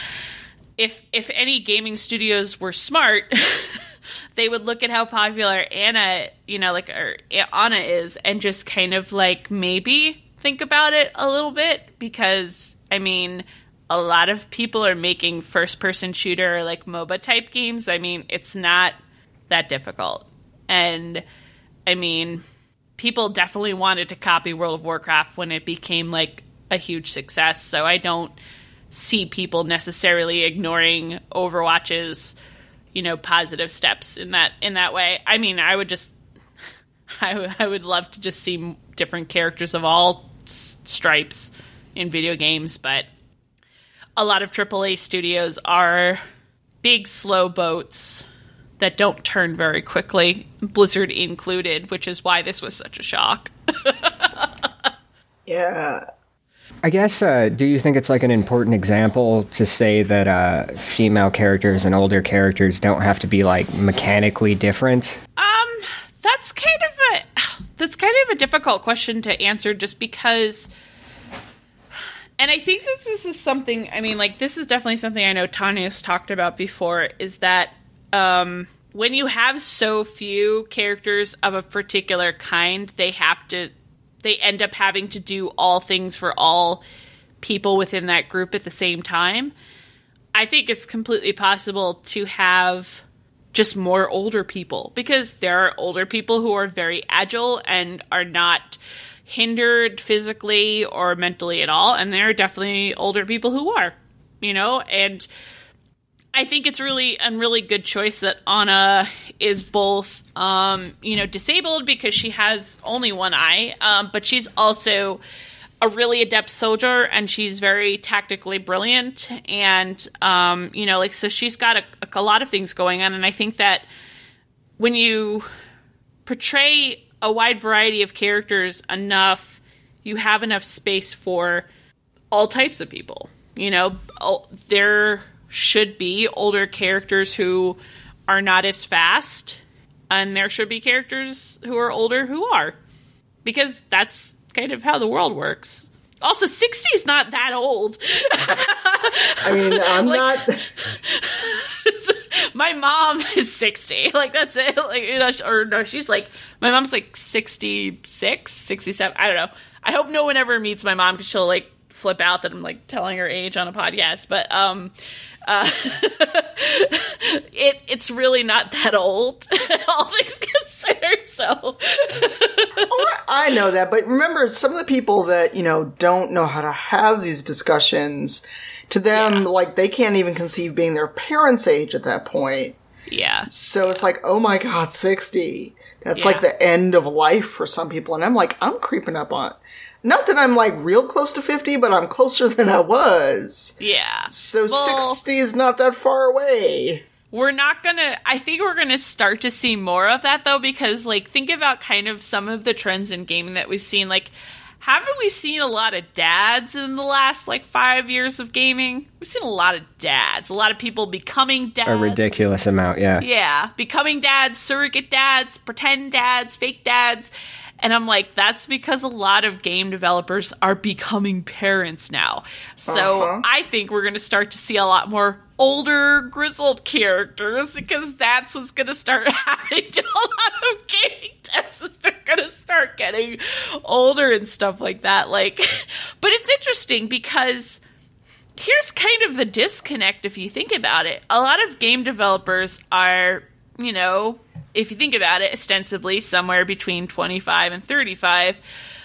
If if any gaming studios were smart, they would look at how popular Anna, you know, like, or Anna is, and just kind of, like, maybe think about it a little bit, because, I mean, a lot of people are making first-person shooter, like, MOBA type games. I mean, it's not that difficult. And, I mean, people definitely wanted to copy World of Warcraft when it became, like, a huge success. So I don't see people necessarily ignoring Overwatch's, you know, positive steps in that in that way. I mean, I would just, I, w- I would love to just see different characters of all s- stripes in video games, but a lot of triple A studios are big, slow boats that don't turn very quickly, Blizzard included, which is why this was such a shock. Yeah. I guess, uh, do you think it's like an important example to say that uh, female characters and older characters don't have to be, like, mechanically different? Um, that's kind of a that's kind of a difficult question to answer, just because, and I think that this is something, I mean, like, this is definitely something I know Tanya's talked about before, is that um, when you have so few characters of a particular kind, they have to they end up having to do all things for all people within that group at the same time. I think it's completely possible to have just more older people, because there are older people who are very agile and are not hindered physically or mentally at all. And there are definitely older people who are, you know, and I think it's really a really good choice that Anna is both, um, you know, disabled because she has only one eye, um, but she's also a really adept soldier, and she's very tactically brilliant, and um, you know, like, so she's got a, a lot of things going on, and I think that when you portray a wide variety of characters enough, you have enough space for all types of people. You know, there should be older characters who are not as fast, and there should be characters who are older who are, because that's kind of how the world works. Also, sixty is not that old. I mean, I'm like, not. My mom is sixty. Like, that's it. Like, you know, or no, she's like, my mom's like sixty-six, sixty-seven. I don't know. I hope no one ever meets my mom, because she'll like flip out that I'm like telling her age on a podcast. But um, uh, it it's really not that old, all things considered. So I know that, but remember, some of the people that, you know, don't know how to have these discussions, to them, yeah. like, they can't even conceive being their parents' age at that point. Yeah. So it's like, oh my God, sixty. That's yeah. like the end of life for some people. And I'm like, I'm creeping up on, not that I'm like real close to fifty, but I'm closer than I was. Yeah. So well, sixty is not that far away. We're not gonna, I think we're gonna start to see more of that, though, because, like, think about kind of some of the trends in gaming that we've seen. Like, haven't we seen a lot of dads in the last, like, five years of gaming? We've seen a lot of dads. A lot of people becoming dads. A ridiculous amount, yeah. Yeah. Becoming dads, surrogate dads, pretend dads, fake dads. And I'm like, that's because a lot of game developers are becoming parents now. So uh-huh. I think we're going to start to see a lot more older, grizzled characters, because that's what's going to start happening to a lot of gaming devs, is they're going to start getting older and stuff like that. Like, but it's interesting because here's kind of the disconnect if you think about it. A lot of game developers are, you know, if you think about it, ostensibly somewhere between twenty-five and thirty-five.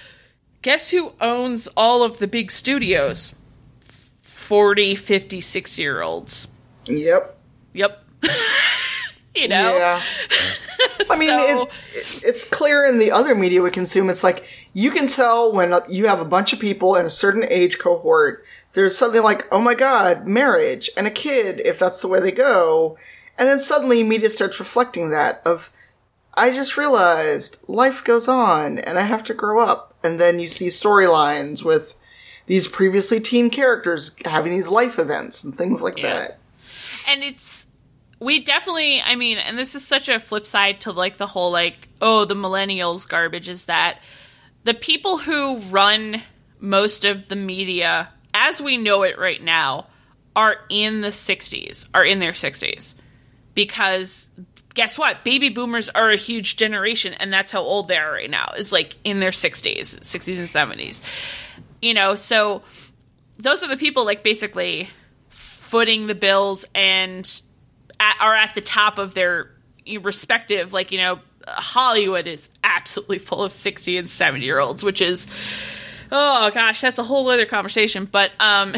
Guess who owns all of the big studios? forty, fifty, sixty-year-olds. Yep. Yep. You know? Yeah. I mean, so, it, it, it's clear in the other media we consume. It's like, you can tell when you have a bunch of people in a certain age cohort, there's something like, oh my God, marriage and a kid, if that's the way they go. And then suddenly media starts reflecting that of, I just realized life goes on and I have to grow up. And then you see storylines with these previously teen characters having these life events and things like yeah. that. And it's, we definitely, I mean, and this is such a flip side to, like, the whole, like, oh, the millennials garbage, is that the people who run most of the media, as we know it right now, are in the sixties, are in their sixties. Because guess what? Baby boomers are a huge generation, and that's how old they are right now, is like in their sixties, sixties and seventies. You know, so those are the people, like, basically footing the bills and at, are at the top of their respective, like, you know, Hollywood is absolutely full of sixty and seventy year olds, which is, oh gosh, that's a whole other conversation. But um,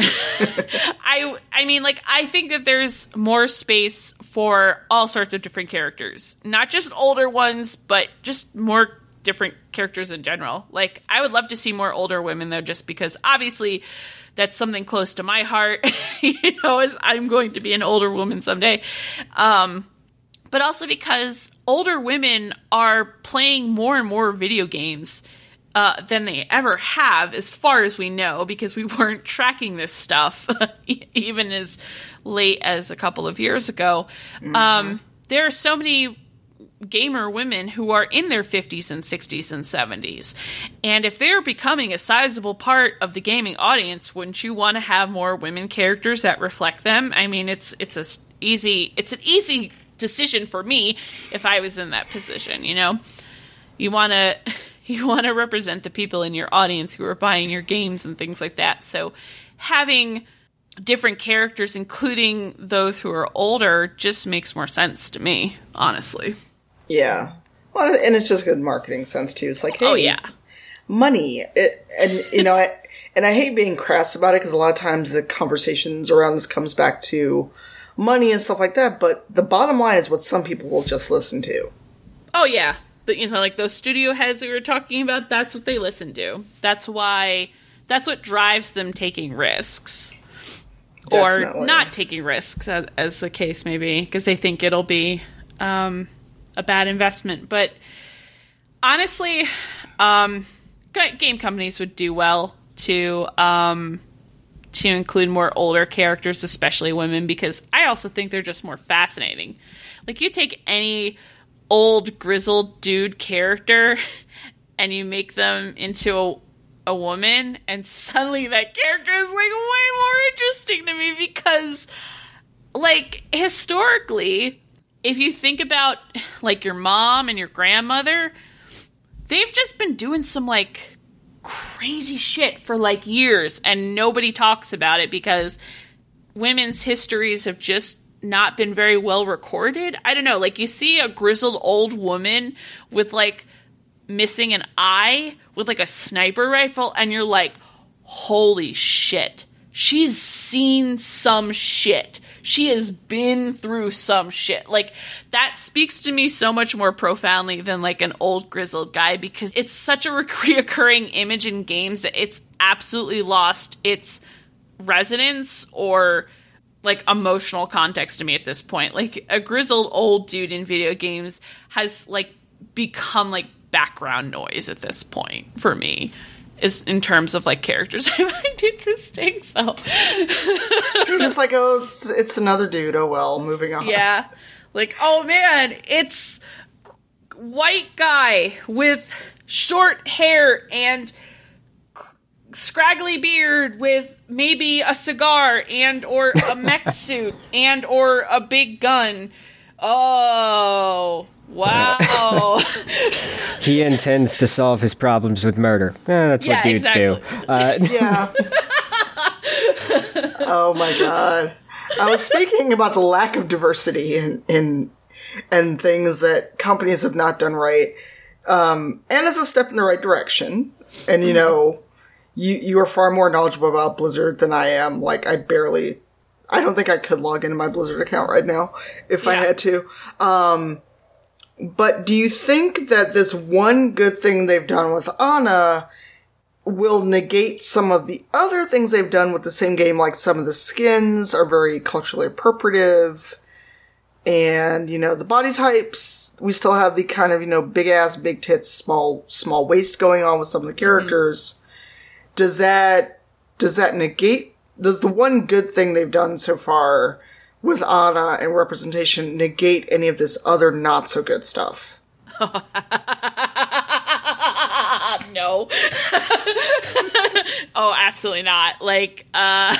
I, I mean, like, I think that there's more space for all sorts of different characters, not just older ones, but just more different characters in general. Like, I would love to see more older women, though, just because obviously that's something close to my heart, you know, as I'm going to be an older woman someday. Um, but also because older women are playing more and more video games Uh, than they ever have, as far as we know, because we weren't tracking this stuff even as late as a couple of years ago. Mm-hmm. Um, there are so many gamer women who are in their fifties and sixties and seventies. And if they're becoming a sizable part of the gaming audience, wouldn't you want to have more women characters that reflect them? I mean, it's it's a easy it's an easy decision for me if I was in that position, you know? You want to You want to represent the people in your audience who are buying your games and things like that. So having different characters, including those who are older, just makes more sense to me, honestly. Yeah. Well, and it's just good marketing sense, too. It's like, hey, oh, yeah. money. It, and, you know, I, and I hate being crass about it, because a lot of times the conversations around this comes back to money and stuff like that. But the bottom line is what some people will just listen to. Oh, yeah. But, you know, like those studio heads that we were talking about, that's what they listen to. That's why that's what drives them taking risks. Definitely. Or not taking risks, as, as the case may be, because they think it'll be um, a bad investment. But honestly, um, game companies would do well to um, to include more older characters, especially women, because I also think they're just more fascinating. Like, you take any old grizzled dude character and you make them into a a woman, and suddenly that character is like way more interesting to me, because like historically, if you think about like your mom and your grandmother, they've just been doing some like crazy shit for like years and nobody talks about it because women's histories have just not been very well recorded. I don't know, like you see a grizzled old woman with like missing an eye with like a sniper rifle and you're like, holy shit, she's seen some shit. She has been through some shit. Like, that speaks to me so much more profoundly than like an old grizzled guy, because it's such a reoccurring image in games that it's absolutely lost its resonance or like emotional context to me at this point. Like, a grizzled old dude in video games has like become like background noise at this point for me, is in terms of like characters I find interesting. So you're just like, oh, it's it's another dude. Oh well, moving on. Yeah, like, oh man, it's white guy with short hair and scraggly beard with maybe a cigar and or a mech suit and or a big gun. Oh. Wow. He intends to solve his problems with murder. Eh, that's yeah, what dudes exactly. do. Uh, yeah. Oh my god. I was speaking about the lack of diversity in in and things that companies have not done right. Um, and it's a step in the right direction. And you know, you you are far more knowledgeable about Blizzard than I am. Like, I barely I don't think I could log into my Blizzard account right now if yeah. I had to. Um But do you think that this one good thing they've done with Ana will negate some of the other things they've done with the same game? Like, some of the skins are very culturally appropriative, and, you know, the body types, we still have the kind of, you know, big ass, big tits, small, small waist going on with some of the characters. Mm-hmm. Does that, does that negate, does the one good thing they've done so far with Ana and representation negate any of this other not so good stuff? No. Oh, absolutely not. Like, uh,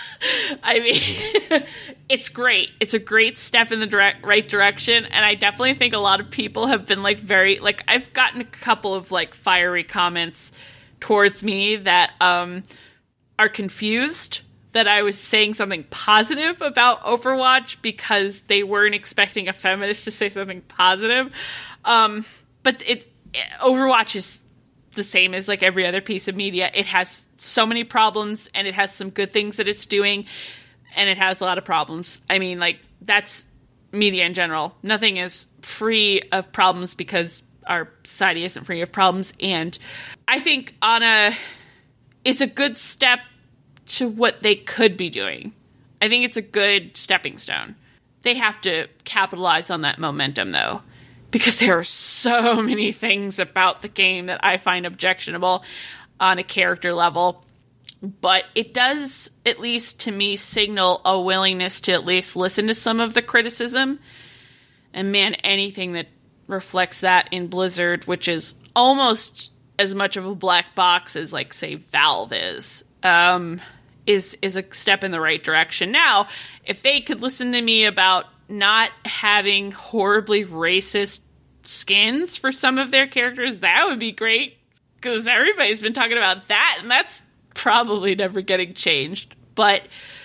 I mean, it's great. It's a great step in the direct, right direction. And I definitely think a lot of people have been like very, like, I've gotten a couple of like fiery comments towards me that, um, are confused that I was saying something positive about Overwatch because they weren't expecting a feminist to say something positive. Um, but it's, Overwatch is the same as like every other piece of media. It has so many problems and it has some good things that it's doing, and it has a lot of problems. I mean, like, that's media in general. Nothing is free of problems because our society isn't free of problems. And I think Ana is a good step to what they could be doing. I think it's a good stepping stone. They have to capitalize on that momentum, though, because there are so many things about the game that I find objectionable on a character level. But it does, at least to me, signal a willingness to at least listen to some of the criticism. And man, anything that reflects that in Blizzard, which is almost as much of a black box as, like, say, Valve is, um, is is a step in the right direction. Now, if they could listen to me about not having horribly racist skins for some of their characters, that would be great, because everybody's been talking about that, and that's probably never getting changed. But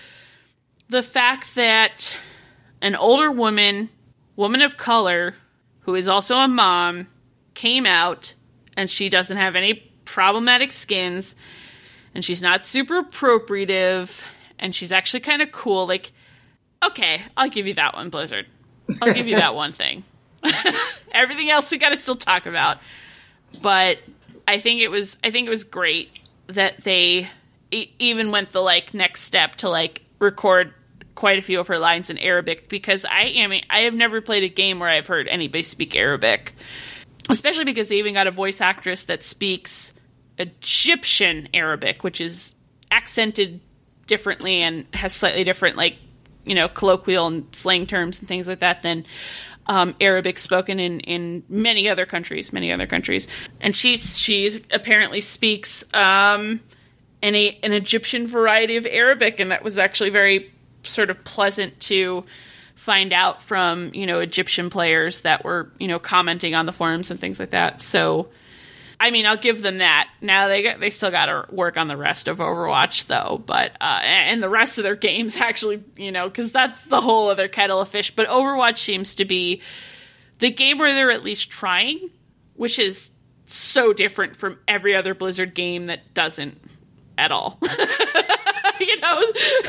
the fact that an older woman, woman of color, who is also a mom, came out, and she doesn't have any problematic skins, and she's not super appropriative, and she's actually kind of cool. Like, okay, I'll give you that one, Blizzard. I'll give you that one thing. Everything else we got to still talk about. But I think it was I think it was great that they e- even went the like next step to like record quite a few of her lines in Arabic, because I I mean I have never played a game where I've heard anybody speak Arabic, especially because they even got a voice actress that speaks Egyptian Arabic, which is accented differently and has slightly different, like, you know, colloquial and slang terms and things like that than um, Arabic spoken in, in many other countries, many other countries. And she's she's apparently speaks um, an, a, an Egyptian variety of Arabic, and that was actually very sort of pleasant to find out from, you know, Egyptian players that were, you know, commenting on the forums and things like that. So, I mean, I'll give them that. Now they got, they still got to work on the rest of Overwatch, though. But uh, and the rest of their games, actually, you know, because that's the whole other kettle of fish. But Overwatch seems to be the game where they're at least trying, which is so different from every other Blizzard game that doesn't at all. You know,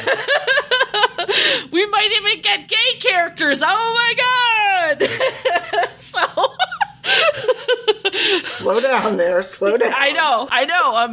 we might even get gay characters. Oh my god! So. Slow down there, slow down. I know, I know. I'm,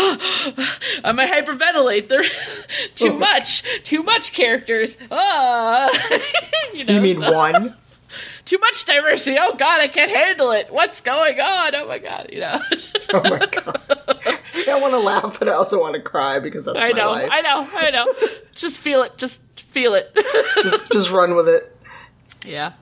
I'm a hyperventilate. There, too much, too much characters. Ah, you know, you mean so. one? Too much diversity. Oh god, I can't handle it. What's going on? Oh my god, you know. Oh my god. See, I want to laugh, but I also want to cry because that's I my know, life. I know, I know. Just feel it. Just feel it. just, just run with it. Yeah.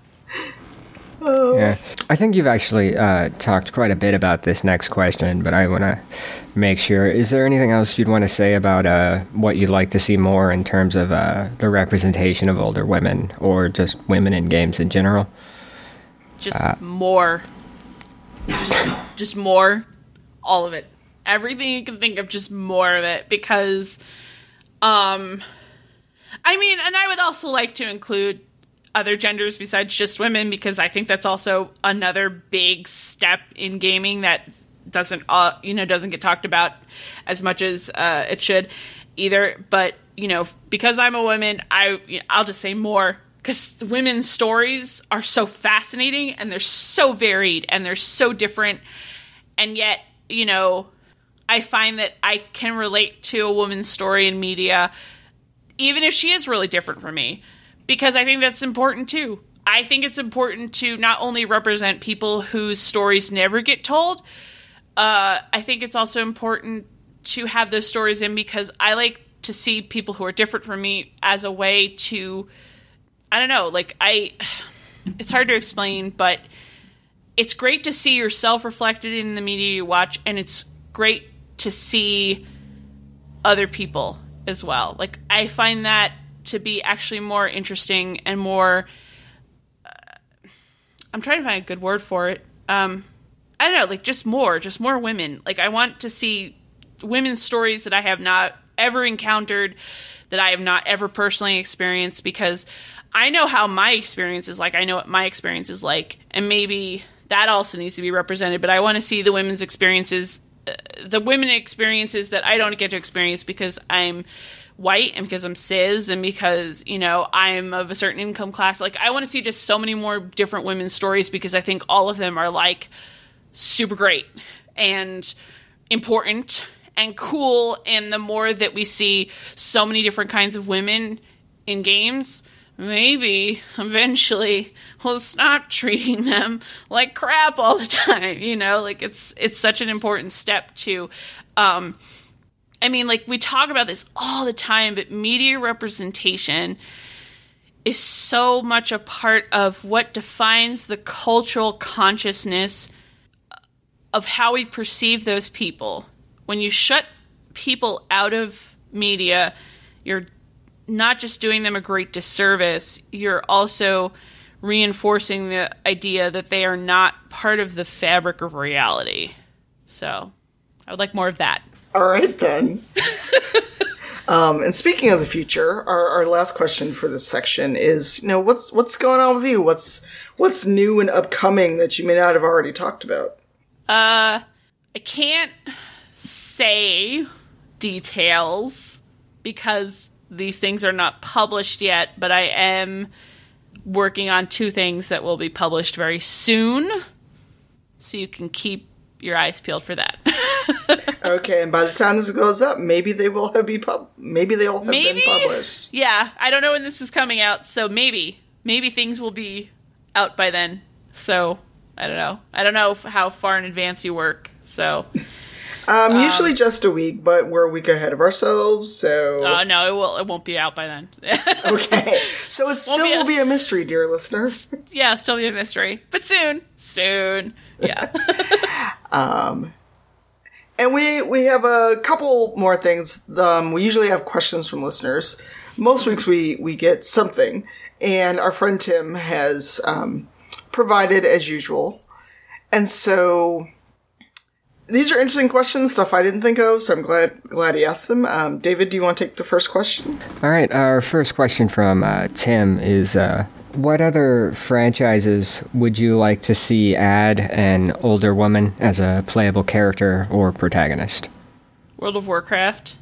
Oh. Yeah, I think you've actually uh, talked quite a bit about this next question, but I want to make sure. Is there anything else you'd want to say about uh, what you'd like to see more in terms of uh, the representation of older women, or just women in games in general? Just uh, more. Just, just more. All of it. Everything you can think of, just more of it. Because, um, I mean, and I would also like to include other genders besides just women, because I think that's also another big step in gaming that doesn't, uh, you know, doesn't get talked about as much as uh, it should either. But, you know, because I'm a woman, I, I'll just say more, because women's stories are so fascinating and they're so varied and they're so different. And yet, you know, I find that I can relate to a woman's story in media, even if she is really different from me. Because I think that's important, too. I think it's important to not only represent people whose stories never get told, uh, I think it's also important to have those stories in, because I like to see people who are different from me as a way to, I don't know, like, I, it's hard to explain, but it's great to see yourself reflected in the media you watch, and it's great to see other people as well. Like, I find that to be actually more interesting and more, uh, I'm trying to find a good word for it. Um, I don't know, like just more, just more women. Like I want to see women's stories that I have not ever encountered, that I have not ever personally experienced, because I know how my experience is like. I know what my experience is like, and maybe that also needs to be represented, but I want to see the women's experiences, uh, the women experiences that I don't get to experience because I'm white and because I'm cis and because, you know, I'm of a certain income class. Like, I want to see just so many more different women's stories, because I think all of them are, like, super great and important and cool. And the more that we see so many different kinds of women in games, maybe eventually we'll stop treating them like crap all the time. You know, like, it's it's such an important step to, um, I mean, like, we talk about this all the time, but media representation is so much a part of what defines the cultural consciousness of how we perceive those people. When you shut people out of media, you're not just doing them a great disservice, you're also reinforcing the idea that they are not part of the fabric of reality. So, I would like more of that. All right, then. um, and speaking of the future, our, our last question for this section is, you know, what's what's going on with you? What's what's new and upcoming that you may not have already talked about? Uh, I can't say details because these things are not published yet, but I am working on two things that will be published very soon. So you can keep your eyes peeled for that. Okay, and by the time this goes up, maybe they will have be pub- maybe they will have maybe? been published. Yeah, I don't know when this is coming out, so maybe maybe things will be out by then. So I don't know. I don't know how far in advance you work. So um, um usually just a week, but we're a week ahead of ourselves. So oh uh, no, it will. It won't be out by then. Okay, so it still be a- will be a mystery, dear listeners. Yeah, still be a mystery, but soon, soon. Yeah. um. And we, we have a couple more things. Um, we usually have questions from listeners. Most weeks we, we get something. And our friend Tim has um, provided as usual. And so these are interesting questions, stuff I didn't think of, so I'm glad glad he asked them. Um, David, do you want to take the first question? All right, our first question from uh, Tim is... Uh What other franchises would you like to see add an older woman as a playable character or protagonist? World of Warcraft.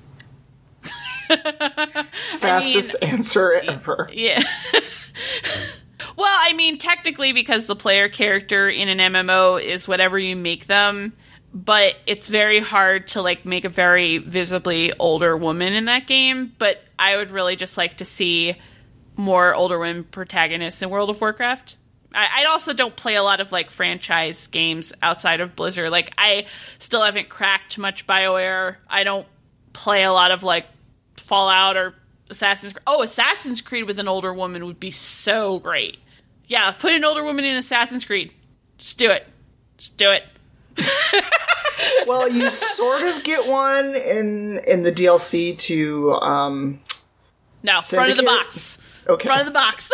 Fastest I mean, answer ever. Yeah. Well, I mean, technically, because the player character in an M M O is whatever you make them, but it's very hard to, like, make a very visibly older woman in that game. But I would really just like to see more older women protagonists in World of Warcraft. I, I also don't play a lot of, like, franchise games outside of Blizzard. Like, I still haven't cracked much BioWare. I don't play a lot of, like, Fallout or Assassin's Creed. Oh, Assassin's Creed with an older woman would be so great. Yeah, put an older woman in Assassin's Creed. Just do it. Just do it. Well, you sort of get one in in the D L C to um No, Syndicate? front of the box. Okay. Front of the box.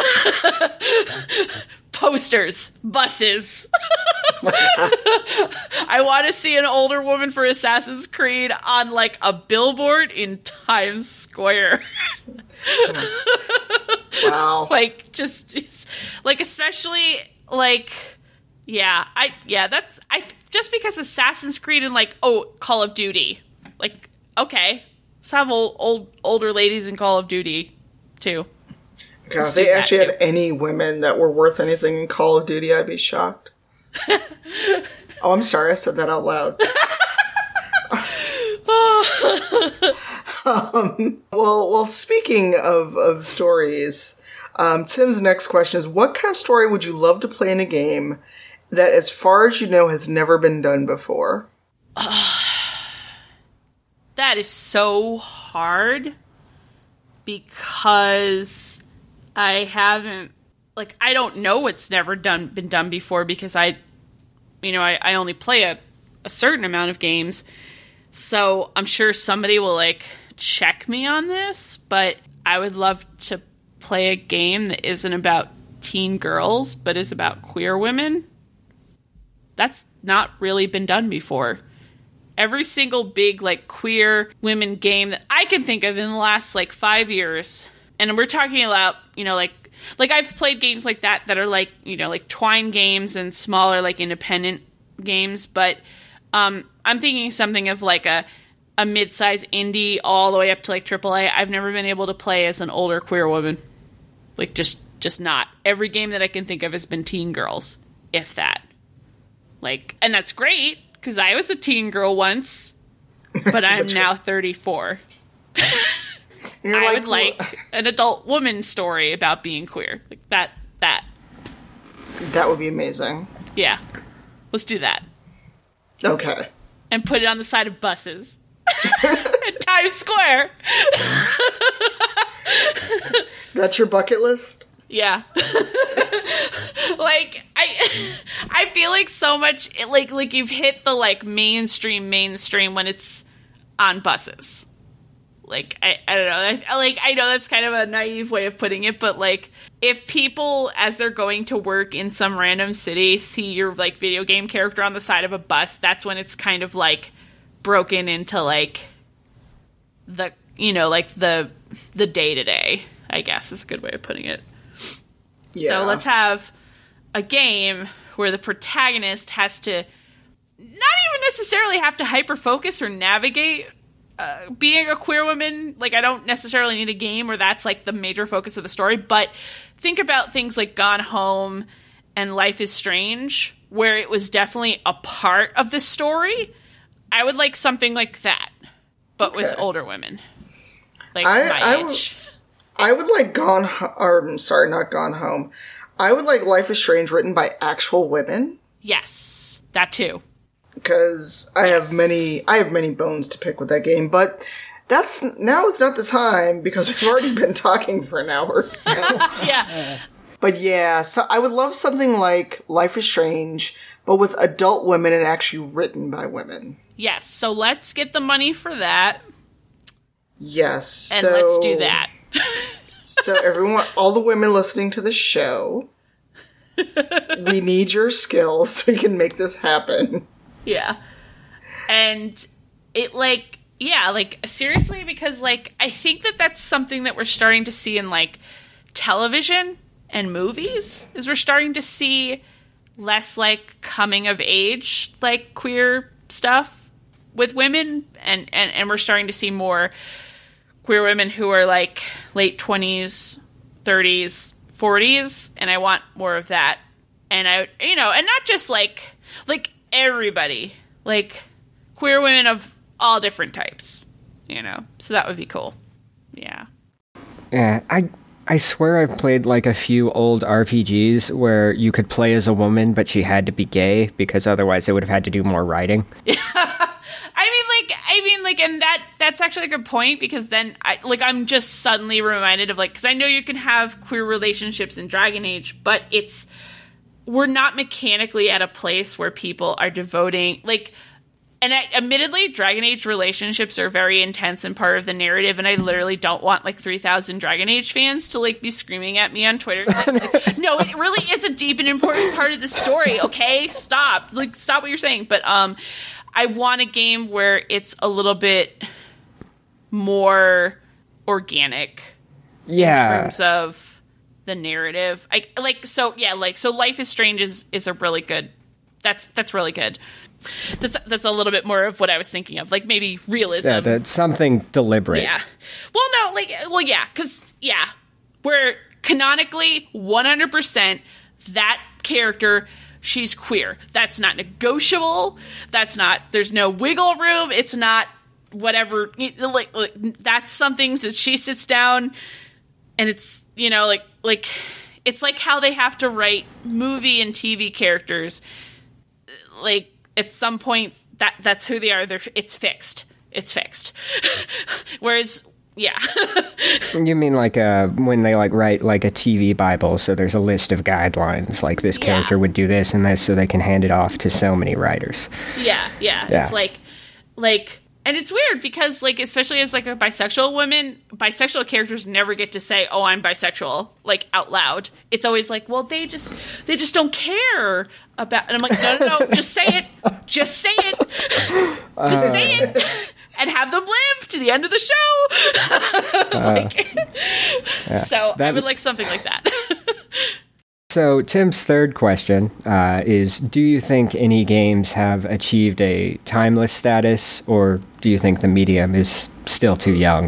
Posters. Buses. I want to see an older woman for Assassin's Creed on, like, a billboard in Times Square. Wow. Like, just, just, like, especially, like, yeah, I, yeah, that's, I, just because Assassin's Creed and, like, oh, Call of Duty. Like, okay. Let's have old, old, older ladies in Call of Duty, too. God, if they actually had any women that were worth anything in Call of Duty, I'd be shocked. Oh, I'm sorry, I said that out loud. um, well, well, speaking of, of stories, um, Tim's next question is, what kind of story would you love to play in a game that, as far as you know, has never been done before? That is so hard because I haven't, like, I don't know what's never done been done before because I, you know, I, I only play a, a certain amount of games. So I'm sure somebody will, like, check me on this, but I would love to play a game that isn't about teen girls, but is about queer women. That's not really been done before. Every single big, like, queer women game that I can think of in the last, like, five years, and we're talking about, you know, like, like, I've played games like that that are, like, you know, like, Twine games and smaller, like, independent games, but um, I'm thinking something of, like, a, a mid-size indie all the way up to, like, triple A. I've never been able to play as an older queer woman. Like, just, just not. Every game that I can think of has been teen girls, if that. Like, and that's great, because I was a teen girl once, but I'm now thirty-four. You're I like, would like an adult woman story about being queer. Like, that, that. That would be amazing. Yeah. Let's do that. Okay. And put it on the side of buses. In Times Square. That's your bucket list? Yeah. Like, I I feel like so much, like, like you've hit the, like, mainstream mainstream when it's on buses. Like, I, I don't know. I, like, I know that's kind of a naive way of putting it, but, like, if people, as they're going to work in some random city, see your, like, video game character on the side of a bus, that's when it's kind of, like, broken into, like, the, you know, like, the the day-to-day, I guess is a good way of putting it. Yeah. So let's have a game where the protagonist has to not even necessarily have to hyper-focus or navigate uh, being a queer woman. Like, I don't necessarily need a game where that's, like, the major focus of the story, but think about things like Gone Home and Life is Strange, where it was definitely a part of the story, I would like something like that, but okay. with older women. Like I, my I age. W- I would like Gone Ho- or I'm sorry, not Gone Home. I would like Life is Strange written by actual women. Yes, that too. Because I yes. have many I have many bones to pick with that game, but that's now is not the time because we've already been talking for an hour. So. yeah. But yeah, so I would love something like Life is Strange, but with adult women and actually written by women. Yes, so let's get the money for that. Yes. And so, let's do that. So everyone, all the women listening to the show, we need your skills so we can make this happen. Yeah. And it like, yeah, like seriously, because like, I think that that's something that we're starting to see in like television and movies, is we're starting to see less like coming of age, like queer stuff with women. And, and, and we're starting to see more queer women who are like late twenties, thirties, forties. And I want more of that. And I, you know, and not just like, like everybody, like queer women of all different types, you know, so that would be cool. Yeah. Yeah. I, I swear I've played like a few old R P Gs where you could play as a woman, but she had to be gay because otherwise they would have had to do more writing. I mean, like, I mean, like, and that, that's actually a good point because then I, like, I'm just suddenly reminded of like, cause I know you can have queer relationships in Dragon Age, but it's, we're not mechanically at a place where people are devoting, like, and I, admittedly, Dragon Age relationships are very intense and part of the narrative, and I literally don't want, like, three thousand Dragon Age fans to, like, be screaming at me on Twitter. Like, no, it really is a deep and important part of the story, okay? Stop. Like, stop what you're saying. But um, I want a game where it's a little bit more organic. Yeah. In terms of the narrative. I, like, so, yeah, like, so Life is Strange is, is a really good, that's that's really good. That's that's a little bit more of what I was thinking of, like maybe realism. Yeah, that's something deliberate. Yeah. Well, no, like, well, yeah, because, yeah, where canonically, one hundred percent that character, she's queer. That's not negotiable. That's not, there's no wiggle room. It's not whatever, like, like that's something that she sits down and it's, you know, like, like, it's like how they have to write movie and T V characters, like, at some point, that that's who they are. They're, it's fixed. It's fixed. Whereas, yeah. You mean like uh, when they like write like a T V Bible, so there's a list of guidelines, like this yeah. character would do this and this, so they can hand it off to so many writers. Yeah, yeah. yeah. It's like, like, and it's weird because, like, especially as like a bisexual woman, bisexual characters never get to say, "Oh, I'm bisexual," like out loud. It's always like, "Well, they just, they just don't care about." And I'm like, "No, no, no, just say it, just say it, just uh, say it, and have them live to the end of the show." like, uh, yeah, so that, I would like something like that. So Tim's third question uh, is, do you think any games have achieved a timeless status, or do you think the medium is still too young?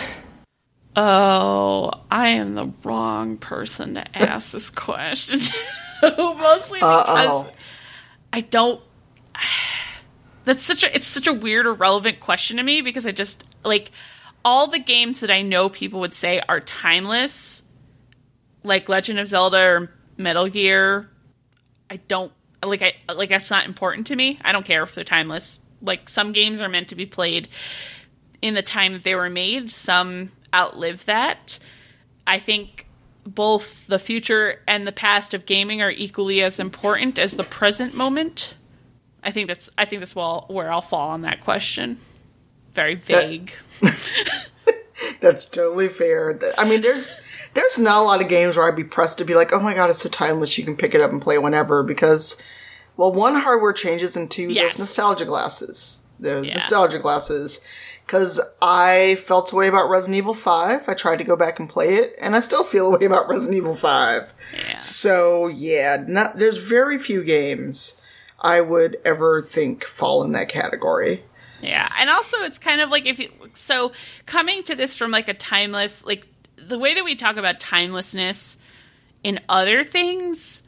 Oh, I am the wrong person to ask this question. Mostly because Uh-oh. I don't... That's such a, it's such a weird or relevant question to me because I just, like, all the games that I know people would say are timeless, like Legend of Zelda or Metal Gear, I don't like I like that's not important to me. I don't care if they're timeless. Like, some games are meant to be played in the time that they were made. Some outlive that. I think both the future and the past of gaming are equally as important as the present moment. I think that's I think that's well where I'll fall on that question. Very vague. That, that's totally fair. I mean, there's There's not a lot of games where I'd be pressed to be like, oh my god, it's so timeless, you can pick it up and play whenever, because, well, one, hardware changes, and two, yes. there's nostalgia glasses. There's yeah. nostalgia glasses. Because I felt a way about Resident Evil five. I tried to go back and play it, and I still feel a way about Resident Evil five. Yeah. So, yeah, not, there's very few games I would ever think fall in that category. Yeah, and also it's kind of like if you, so coming to this from like a timeless, like, the way that we talk about timelessness in other things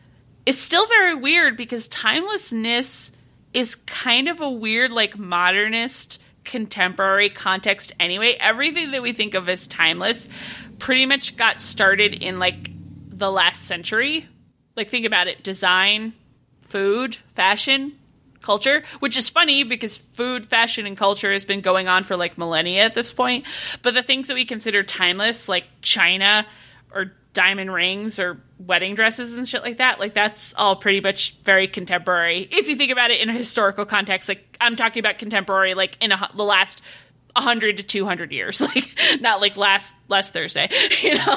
is still very weird because timelessness is kind of a weird, like, modernist contemporary context anyway. Everything that we think of as timeless pretty much got started in, like, the last century. Like, think about it. Design, food, fashion, culture, which is funny because food, fashion, and culture has been going on for, like, millennia at this point. But the things that we consider timeless, like China or diamond rings or wedding dresses and shit like that, like, that's all pretty much very contemporary. If you think about it in a historical context, like, I'm talking about contemporary, like, in a, the last one hundred to two hundred years, like, not like last last Thursday, you know?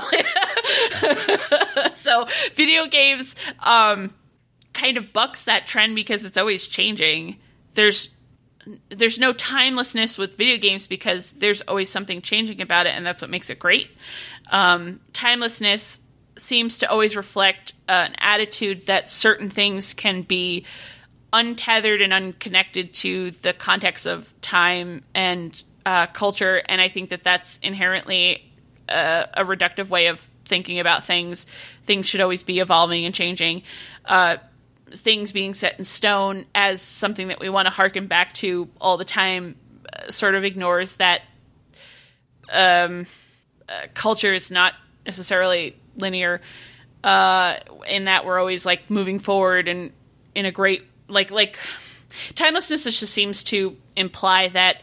So video games um, kind of bucks that trend because it's always changing. There's there's no timelessness with video games because there's always something changing about it, and that's what makes it great. Um, timelessness seems to always reflect uh, an attitude that certain things can be untethered and unconnected to the context of time and uh, culture, and I think that that's inherently a, a reductive way of thinking about things. Things should always be evolving and changing. Uh, things being set in stone as something that we want to harken back to all the time uh, sort of ignores that um, uh, culture is not necessarily linear, uh, in that we're always, like, moving forward and in a great, like, like timelessness just seems to imply that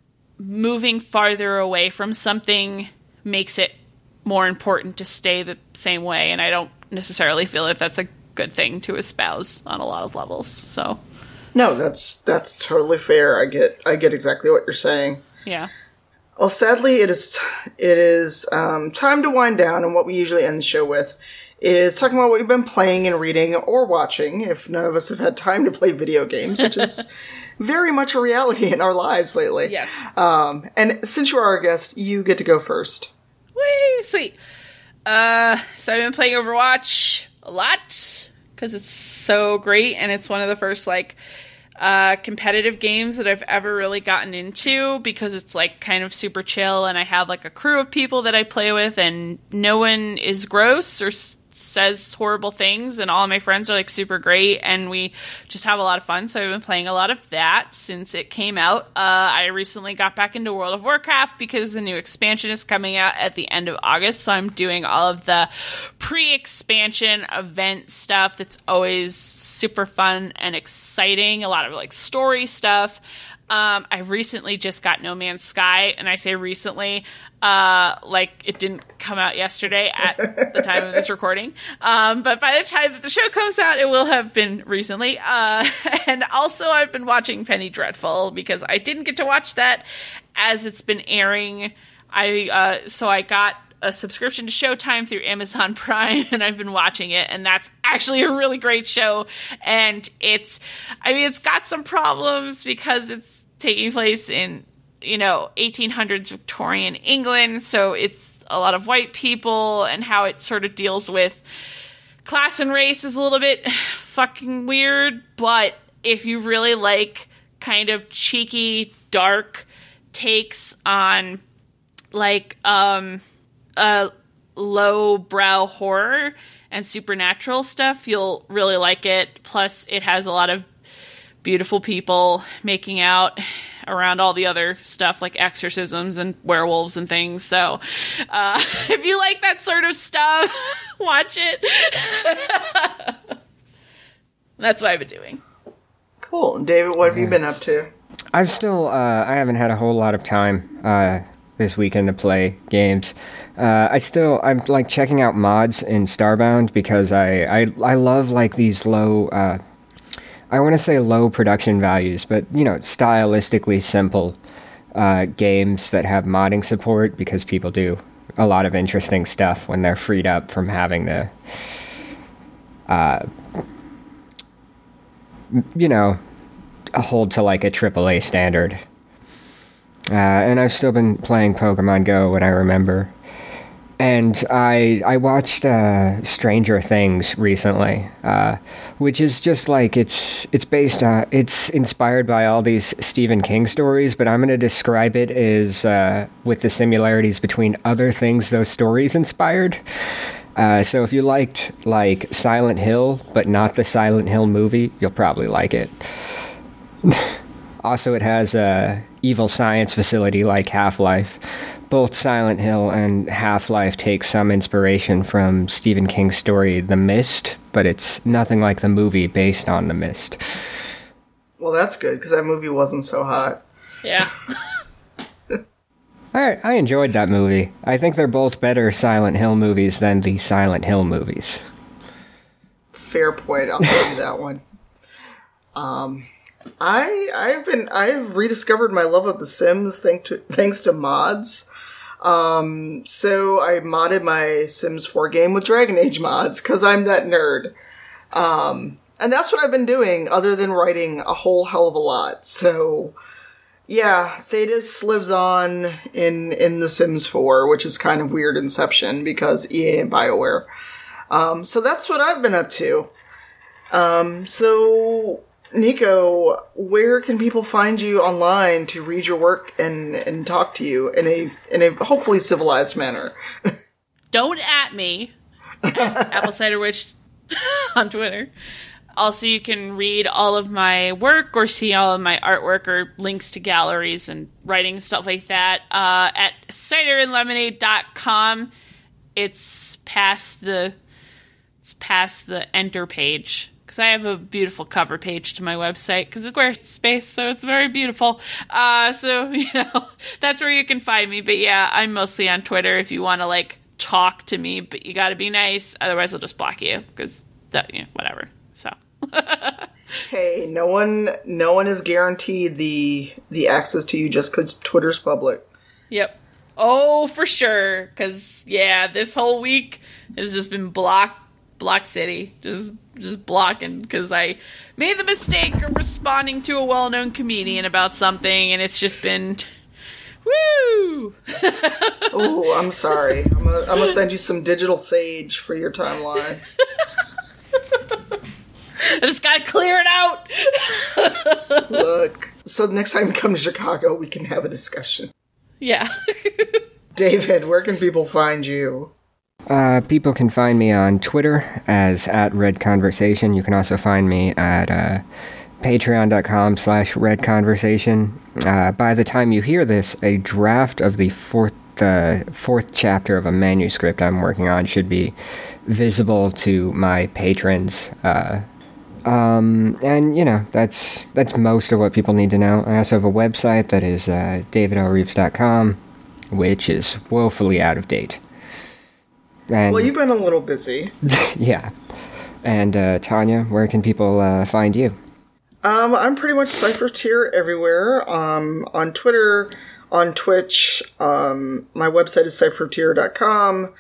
moving farther away from something makes it more important to stay the same way, and I don't necessarily feel that that's a good thing to espouse on a lot of levels. So no, that's that's totally fair. I get I get exactly what you're saying. Yeah. Well, sadly, it is it is um, time to wind down, and what we usually end the show with is talking about what we've been playing and reading or watching, if none of us have had time to play video games, which is very much a reality in our lives lately. Yes. Um, and since you are our guest, you get to go first. Whee! Sweet. Uh, so I've been playing Overwatch a lot because it's so great, and it's one of the first, like, uh, competitive games that I've ever really gotten into because it's, like, kind of super chill, and I have, like, a crew of people that I play with, and no one is gross or s- says horrible things, and all of my friends are, like, super great, and we just have a lot of fun. So I've been playing a lot of that since it came out. Uh, I recently got back into World of Warcraft because the new expansion is coming out at the end of August, so I'm doing all of the pre-expansion event stuff that's always super fun and exciting, a lot of, like, story stuff. Um, I recently just got No Man's Sky, and I say recently, uh, like it didn't come out yesterday at the time of this recording. Um, but by the time that the show comes out, it will have been recently. Uh, and also I've been watching Penny Dreadful because I didn't get to watch that as it's been airing. I, uh, so I got a subscription to Showtime through Amazon Prime, and I've been watching it, and that's actually a really great show. And it's, I mean, it's got some problems because it's taking place in, you know, eighteen hundreds Victorian England, so it's a lot of white people, and how it sort of deals with class and race is a little bit fucking weird, but if you really like kind of cheeky, dark takes on, like, um, uh, low-brow horror and supernatural stuff, you'll really like it. Plus, it has a lot of beautiful people making out around all the other stuff like exorcisms and werewolves and things. So uh, if you like that sort of stuff, watch it. That's what I've been doing. Cool. And David, what have you been up to? I've still, uh, I haven't had a whole lot of time uh, this weekend to play games. Uh, I still, I'm like checking out mods in Starbound because I, I, I love like these low, uh, I want to say low production values, but, you know, stylistically simple uh, games that have modding support because people do a lot of interesting stuff when they're freed up from having to, uh, you know, hold to like a triple A standard. Uh, and I've still been playing Pokemon Go when I remember. And I I watched uh, Stranger Things recently, uh, which is just like it's it's based on it's inspired by all these Stephen King stories, but I'm going to describe it as uh, with the similarities between other things those stories inspired. Uh, so if you liked, like, Silent Hill, but not the Silent Hill movie, you'll probably like it. Also, it has a evil science facility like Half-Life. Both Silent Hill and Half-Life take some inspiration from Stephen King's story The Mist, but it's nothing like the movie based on The Mist. Well, that's good, because that movie wasn't so hot. Yeah. I, I enjoyed that movie. I think they're both better Silent Hill movies than the Silent Hill movies. Fair point. I'll give you that one. Um, I I've been I've rediscovered my love of The Sims thanks to thanks to mods. Um, so I modded my Sims four game with Dragon Age mods because I'm that nerd. Um, and that's what I've been doing, other than writing a whole hell of a lot. So. Yeah, Thetis lives on in in The Sims four, which is kind of weird inception because E A and BioWare. Um, so that's what I've been up to. Um, so, Nico, where can people find you online to read your work and, and talk to you in a in a hopefully civilized manner? Don't at me, Apple Cider Witch on Twitter. Also, you can read all of my work or see all of my artwork or links to galleries and writing, stuff like that, uh, at cider and lemonade dot com. It's past the it's past the enter page, because I have a beautiful cover page to my website, because it's Squarespace, so it's very beautiful. Uh, so, you know, that's where you can find me. But yeah, I'm mostly on Twitter if you want to, like, talk to me, but you gotta be nice, otherwise I'll just block you, because, that, you know, whatever. So. Hey, no one, no one is guaranteed the the access to you just because Twitter's public. Yep. Oh, for sure. Because yeah, this whole week has just been block, block city, just just blocking. Because I made the mistake of responding to a well-known comedian about something, and it's just been. Woo! Oh, I'm sorry. I'm gonna, I'm gonna send you some digital sage for your timeline. I just gotta clear it out. Look, so next time you come to Chicago, we can have a discussion. Yeah. David, where can people find you? Uh, people can find me on Twitter as at Red Conversation. You can also find me at uh, patreon.com slash Red Conversation. Uh, by the time you hear this, a draft of the fourth uh, fourth chapter of a manuscript I'm working on should be visible to my patrons. Uh, Um, and, you know, that's that's most of what people need to know. I also have a website that is uh, david l reeves dot com, which is woefully out of date. And, well, you've been a little busy. Yeah. And, uh, Tanya, where can people uh, find you? Um, I'm pretty much CypherTier everywhere. Um, on Twitter, on Twitch, um, my website is cypher tier dot com.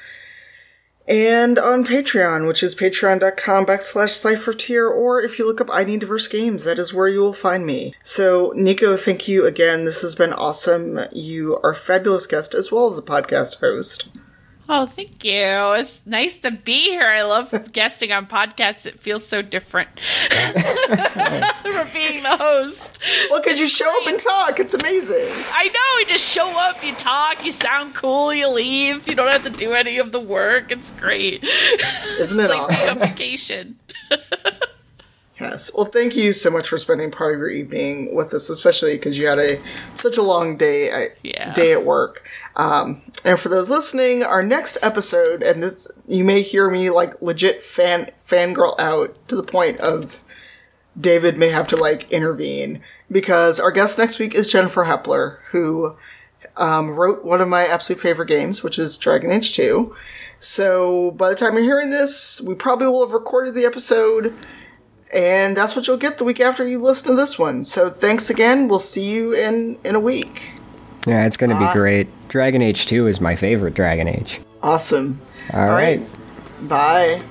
And on Patreon, which is patreon.com backslash CypherTier, or if you look up I Need Diverse Games, that is where you will find me. So, Nico, thank you again. This has been awesome. You are a fabulous guest, as well as a podcast host. Oh, thank you. It's nice to be here. I love guesting on podcasts. It feels so different from being the host. Well, because you show up and talk. It's amazing. I know. You just show up, you talk, you sound cool, you leave. You don't have to do any of the work. It's great. Isn't it it's like awesome? a vacation. Yes. Well, thank you so much for spending part of your evening with us, especially because you had a such a long day at, yeah. day at work. Um, and for those listening, our next episode, and this you may hear me like legit fan fangirl out to the point of David may have to like intervene, because our guest next week is Jennifer Hepler, who um, wrote one of my absolute favorite games, which is Dragon Age two. So by the time you're hearing this, we probably will have recorded the episode. And that's what you'll get the week after you listen to this one. So thanks again. We'll see you in, in a week. Yeah, it's going to be Uh, great. Dragon Age two is my favorite Dragon Age. Awesome. All right. Bye.